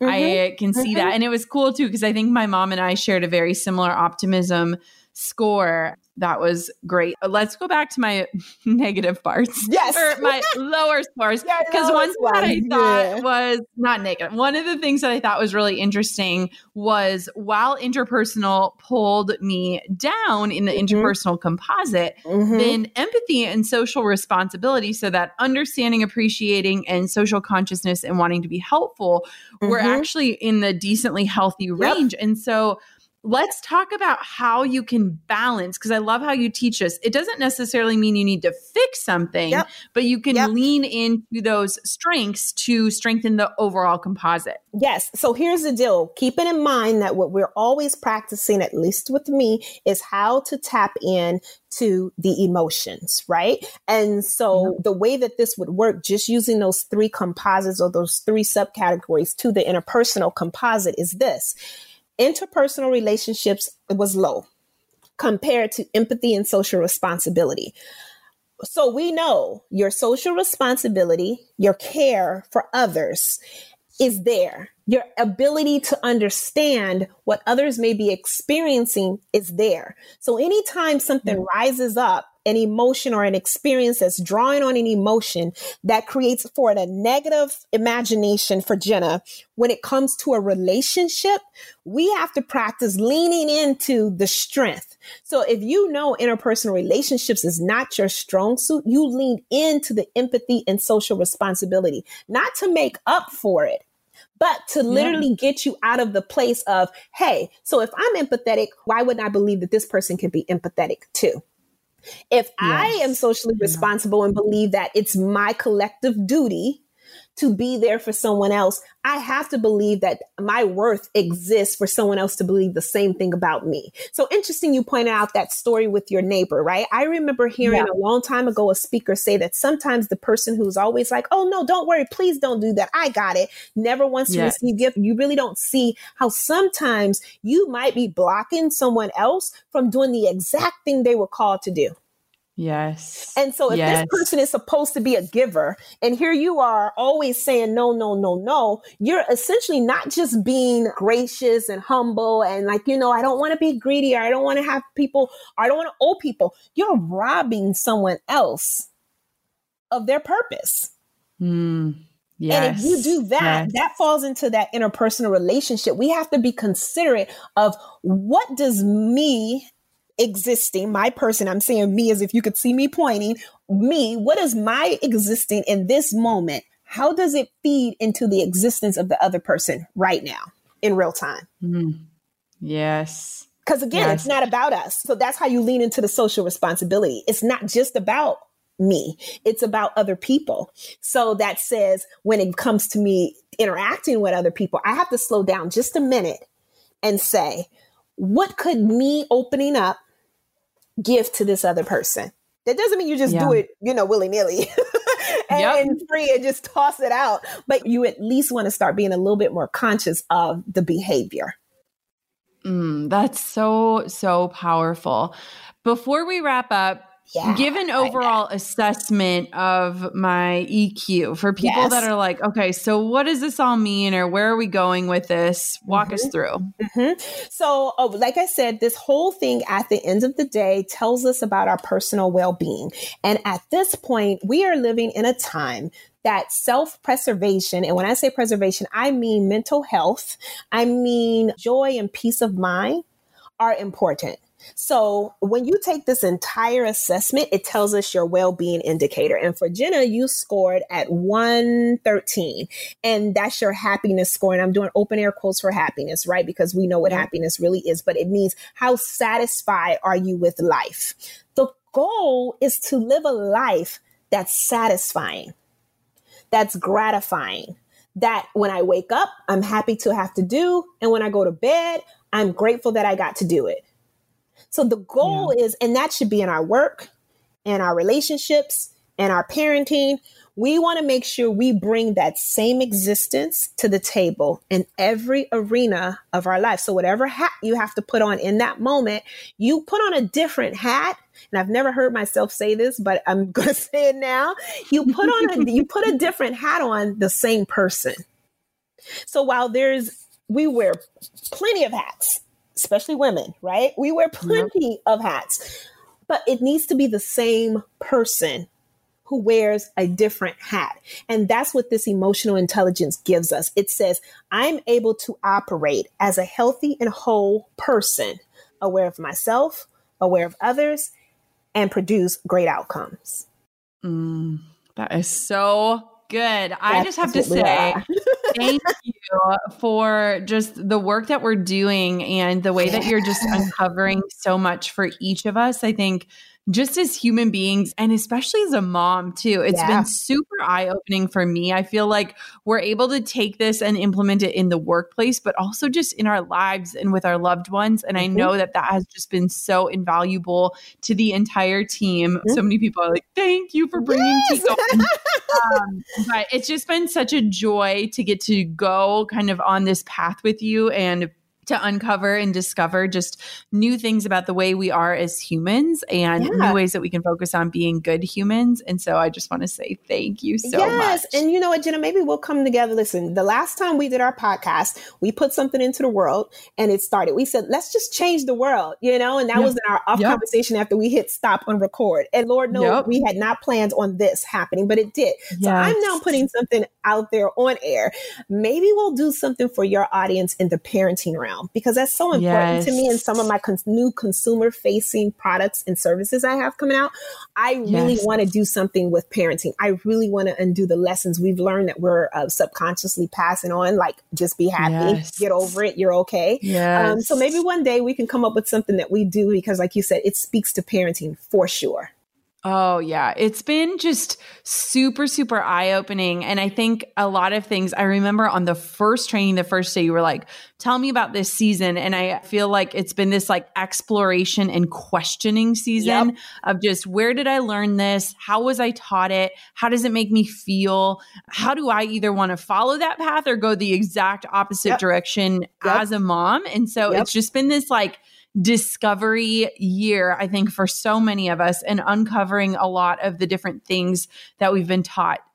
I can see that. And it was cool too, because I think my mom and I shared a very similar optimism score. That was great. Let's go back to my negative parts. Or my lower scores. Because one thing that I thought was not negative. One of the things that I thought was really interesting was while interpersonal pulled me down in the interpersonal composite, then empathy and social responsibility, so that understanding, appreciating, and social consciousness and wanting to be helpful were actually in the decently healthy range. And so let's talk about how you can balance, because I love how you teach us. It doesn't necessarily mean you need to fix something, but you can lean into those strengths to strengthen the overall composite. Yes. So here's the deal. Keeping in mind that what we're always practicing, at least with me, is how to tap in to the emotions, right? And so the way that this would work, just using those three composites or those three subcategories to the interpersonal composite, is this. Interpersonal relationships was low compared to empathy and social responsibility. So we know your social responsibility, your care for others is there. Your ability to understand what others may be experiencing is there. So anytime something rises up, an emotion or an experience that's drawing on an emotion that creates for it a negative imagination for Jenna, when it comes to a relationship, we have to practice leaning into the strength. So if you know interpersonal relationships is not your strong suit, you lean into the empathy and social responsibility, not to make up for it, but to literally get you out of the place of, hey, so if I'm empathetic, why wouldn't I believe that this person can be empathetic too? If I am socially responsible and believe that it's my collective duty to be there for someone else, I have to believe that my worth exists for someone else to believe the same thing about me. So interesting you pointed out that story with your neighbor, right? I remember hearing a long time ago a speaker say that sometimes the person who's always like, oh no, don't worry, please don't do that, I got it, never wants to receive gift. You really don't see how sometimes you might be blocking someone else from doing the exact thing they were called to do. Yes. And so if this person is supposed to be a giver, and here you are always saying, no, no, no, no, you're essentially not just being gracious and humble and like, I don't want to be greedy, or I don't want to have people, or I don't want to owe people. You're robbing someone else of their purpose. Yes. And if you do that, that falls into that interpersonal relationship. We have to be considerate of what does me existing, my person, I'm saying me as if you could see me pointing, me, what is my existing in this moment? How does it feed into the existence of the other person right now in real time? Yes. Because again, it's not about us. So that's how you lean into the social responsibility. It's not just about me. It's about other people. So that says when it comes to me interacting with other people, I have to slow down just a minute and say, what could me opening up give to this other person? That doesn't mean you just do it, willy-nilly and free and just toss it out. But you at least want to start being a little bit more conscious of the behavior. That's so powerful. Before we wrap up, give an overall assessment of my EQ for people that are like, okay, so what does this all mean? Or where are we going with this? Walk us through. So, like I said, this whole thing at the end of the day tells us about our personal well-being. And at this point, we are living in a time that self-preservation, and when I say preservation, I mean mental health, I mean joy and peace of mind are important. So when you take this entire assessment, it tells us your well-being indicator. And for Jenna, you scored at 113, and that's your happiness score. And I'm doing open air quotes for happiness, right? Because we know what happiness really is, but it means how satisfied are you with life? The goal is to live a life that's satisfying, that's gratifying, that when I wake up, I'm happy to have to do. And when I go to bed, I'm grateful that I got to do it. So the goal is, and that should be in our work and our relationships and our parenting. We want to make sure we bring that same existence to the table in every arena of our life. So whatever hat you have to put on in that moment, you put on a different hat. And I've never heard myself say this, but I'm going to say it now. You put a different hat on the same person. So while we wear plenty of hats, especially women, right? We wear plenty of hats, but it needs to be the same person who wears a different hat. And that's what this emotional intelligence gives us. It says, I'm able to operate as a healthy and whole person, aware of myself, aware of others, and produce great outcomes. That is so good. I just have to say thank you for just the work that we're doing and the way that you're just uncovering so much for each of us. I think just as human beings, and especially as a mom too, it's been super eye-opening for me. I feel like we're able to take this and implement it in the workplace, but also just in our lives and with our loved ones. And I know that has just been so invaluable to the entire team. So many people are like, thank you for bringing Tico. But it's just been such a joy to get to go kind of on this path with you and to uncover and discover just new things about the way we are as humans and new ways that we can focus on being good humans. And so I just want to say thank you so much. And you know what, Jenna, maybe we'll come together. Listen, the last time we did our podcast, we put something into the world and it started. We said, let's just change the world, and that was in our off conversation after we hit stop on record. And Lord knows we had not planned on this happening, but it did. So I'm now putting something out there on air. Maybe we'll do something for your audience in the parenting realm, because that's so important to me and some of my new consumer facing products and services I have coming out. I really want to do something with parenting. I really want to undo the lessons we've learned that we're subconsciously passing on, like just be happy, get over it, you're okay. So maybe one day we can come up with something that we do, because like you said, it speaks to parenting for sure. Oh, yeah. It's been just super, super eye-opening. And I think a lot of things, I remember on the first training, the first day, you were like, tell me about this season. And I feel like it's been this like exploration and questioning season of just, where did I learn this? How was I taught it? How does it make me feel? How do I either want to follow that path or go the exact opposite direction as a mom? And so it's just been this like discovery year, I think, for so many of us, and uncovering a lot of the different things that we've been taught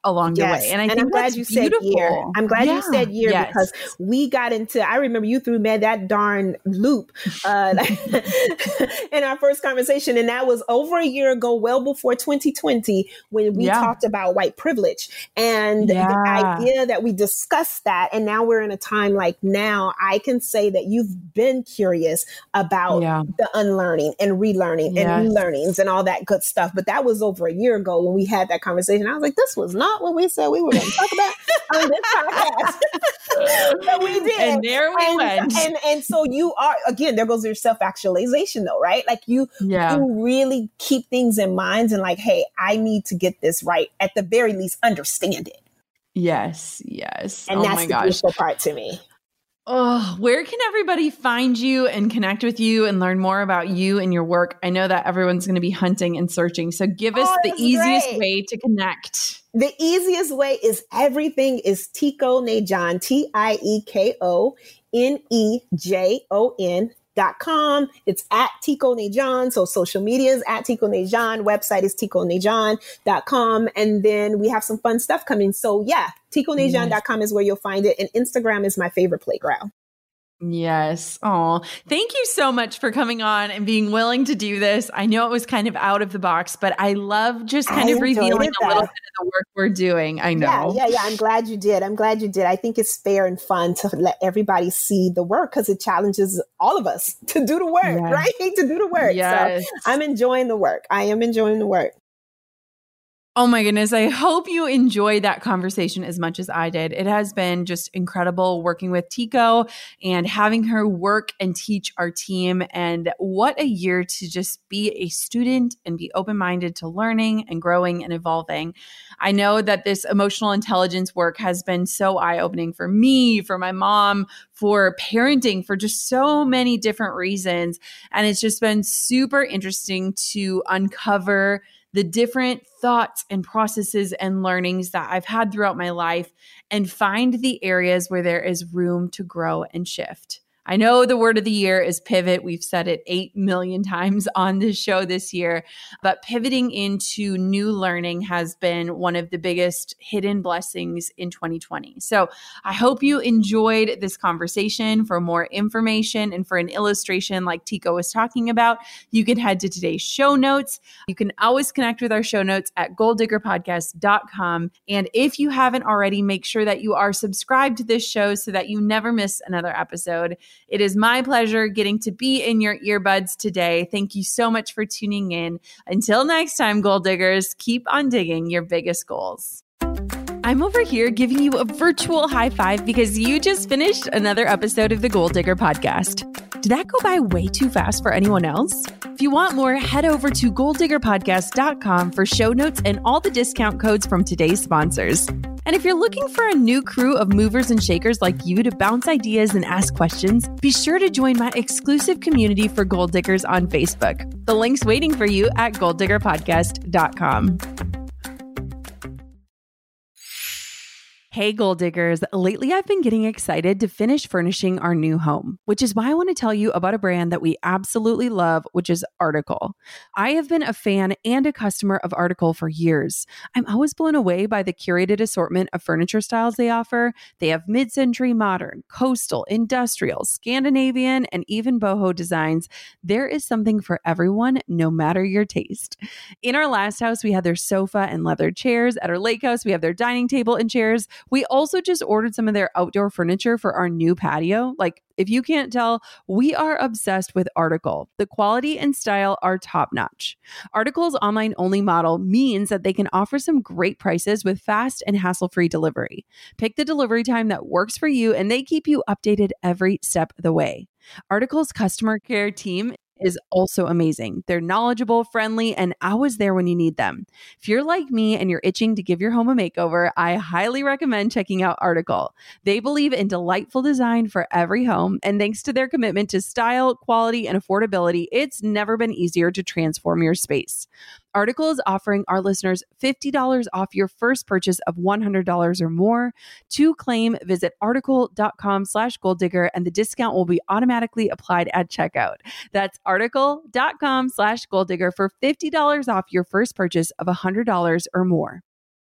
along the way. And I think I'm glad you said year. I'm glad you said year because we got into, I remember you threw me that darn loop in our first conversation. And that was over a year ago, well before 2020, when we talked about white privilege and the idea that we discussed that. And now we're in a time like now, I can say that you've been curious about the unlearning and relearning and new learnings and all that good stuff. But that was over a year ago when we had that conversation. I was like, this was not what we said we were going to talk about on this podcast. But we did. And there we went. And so you are, again, there goes your self-actualization though, right? Like you really keep things in mind and like, hey, I need to get this right. At the very least, understand it. Yes. And that's the beautiful part to me. Oh, where can everybody find you and connect with you and learn more about you and your work? I know that everyone's going to be hunting and searching. So give us the easiest way to connect. The easiest way is everything is Tico Nejon, TIEKONEJON.com. It's at Tico Nejon. So social media is at Tico Nejon. Website is TicoNejon.com. And then we have some fun stuff coming. So TicoNejon.com is where you'll find it. And Instagram is my favorite playground. Yes. Oh, thank you so much for coming on and being willing to do this. I know it was kind of out of the box, but I love just kind of revealing a little bit of the work we're doing. I know. Yeah. I'm glad you did. I think it's fair and fun to let everybody see the work because it challenges all of us to do the work, right? To do the work. Yes. So I'm enjoying the work. I am enjoying the work. Oh my goodness. I hope you enjoyed that conversation as much as I did. It has been just incredible working with Tico and having her work and teach our team. And what a year to just be a student and be open-minded to learning and growing and evolving. I know that this emotional intelligence work has been so eye-opening for me, for my mom, for parenting, for just so many different reasons. And it's just been super interesting to uncover the different thoughts and processes and learnings that I've had throughout my life and find the areas where there is room to grow and shift. I know the word of the year is pivot. We've said it 8 million times on this show this year, but pivoting into new learning has been one of the biggest hidden blessings in 2020. So I hope you enjoyed this conversation. For more information and for an illustration like Tico was talking about, you can head to today's show notes. You can always connect with our show notes at goaldiggerpodcast.com. And if you haven't already, make sure that you are subscribed to this show so that you never miss another episode. It is my pleasure getting to be in your earbuds today. Thank you so much for tuning in. Until next time, Goal Diggers, keep on digging your biggest goals. I'm over here giving you a virtual high five because you just finished another episode of the Goal Digger podcast. Did that go by way too fast for anyone else? If you want more, head over to goaldiggerpodcast.com for show notes and all the discount codes from today's sponsors. And if you're looking for a new crew of movers and shakers like you to bounce ideas and ask questions, be sure to join my exclusive community for Goal Diggers on Facebook. The link's waiting for you at goaldiggerpodcast.com. Hey, Goal Diggers. Lately, I've been getting excited to finish furnishing our new home, which is why I want to tell you about a brand that we absolutely love, which is Article. I have been a fan and a customer of Article for years. I'm always blown away by the curated assortment of furniture styles they offer. They have mid-century modern, coastal, industrial, Scandinavian, and even boho designs. There is something for everyone, no matter your taste. In our last house, we had their sofa and leather chairs. At our lake house, we have their dining table and chairs. We also just ordered some of their outdoor furniture for our new patio. Like, if you can't tell, we are obsessed with Article. The quality and style are top-notch. Article's online-only model means that they can offer some great prices with fast and hassle-free delivery. Pick the delivery time that works for you, and they keep you updated every step of the way. Article's customer care team is also amazing. They're knowledgeable, friendly, and always there when you need them. If you're like me and you're itching to give your home a makeover, I highly recommend checking out Article. They believe in delightful design for every home, and thanks to their commitment to style, quality, and affordability, it's never been easier to transform your space. Article is offering our listeners $50 off your first purchase of $100 or more. To claim, visit article.com/goaldigger and the discount will be automatically applied at checkout. That's article.com/goaldigger for $50 off your first purchase of $100 or more.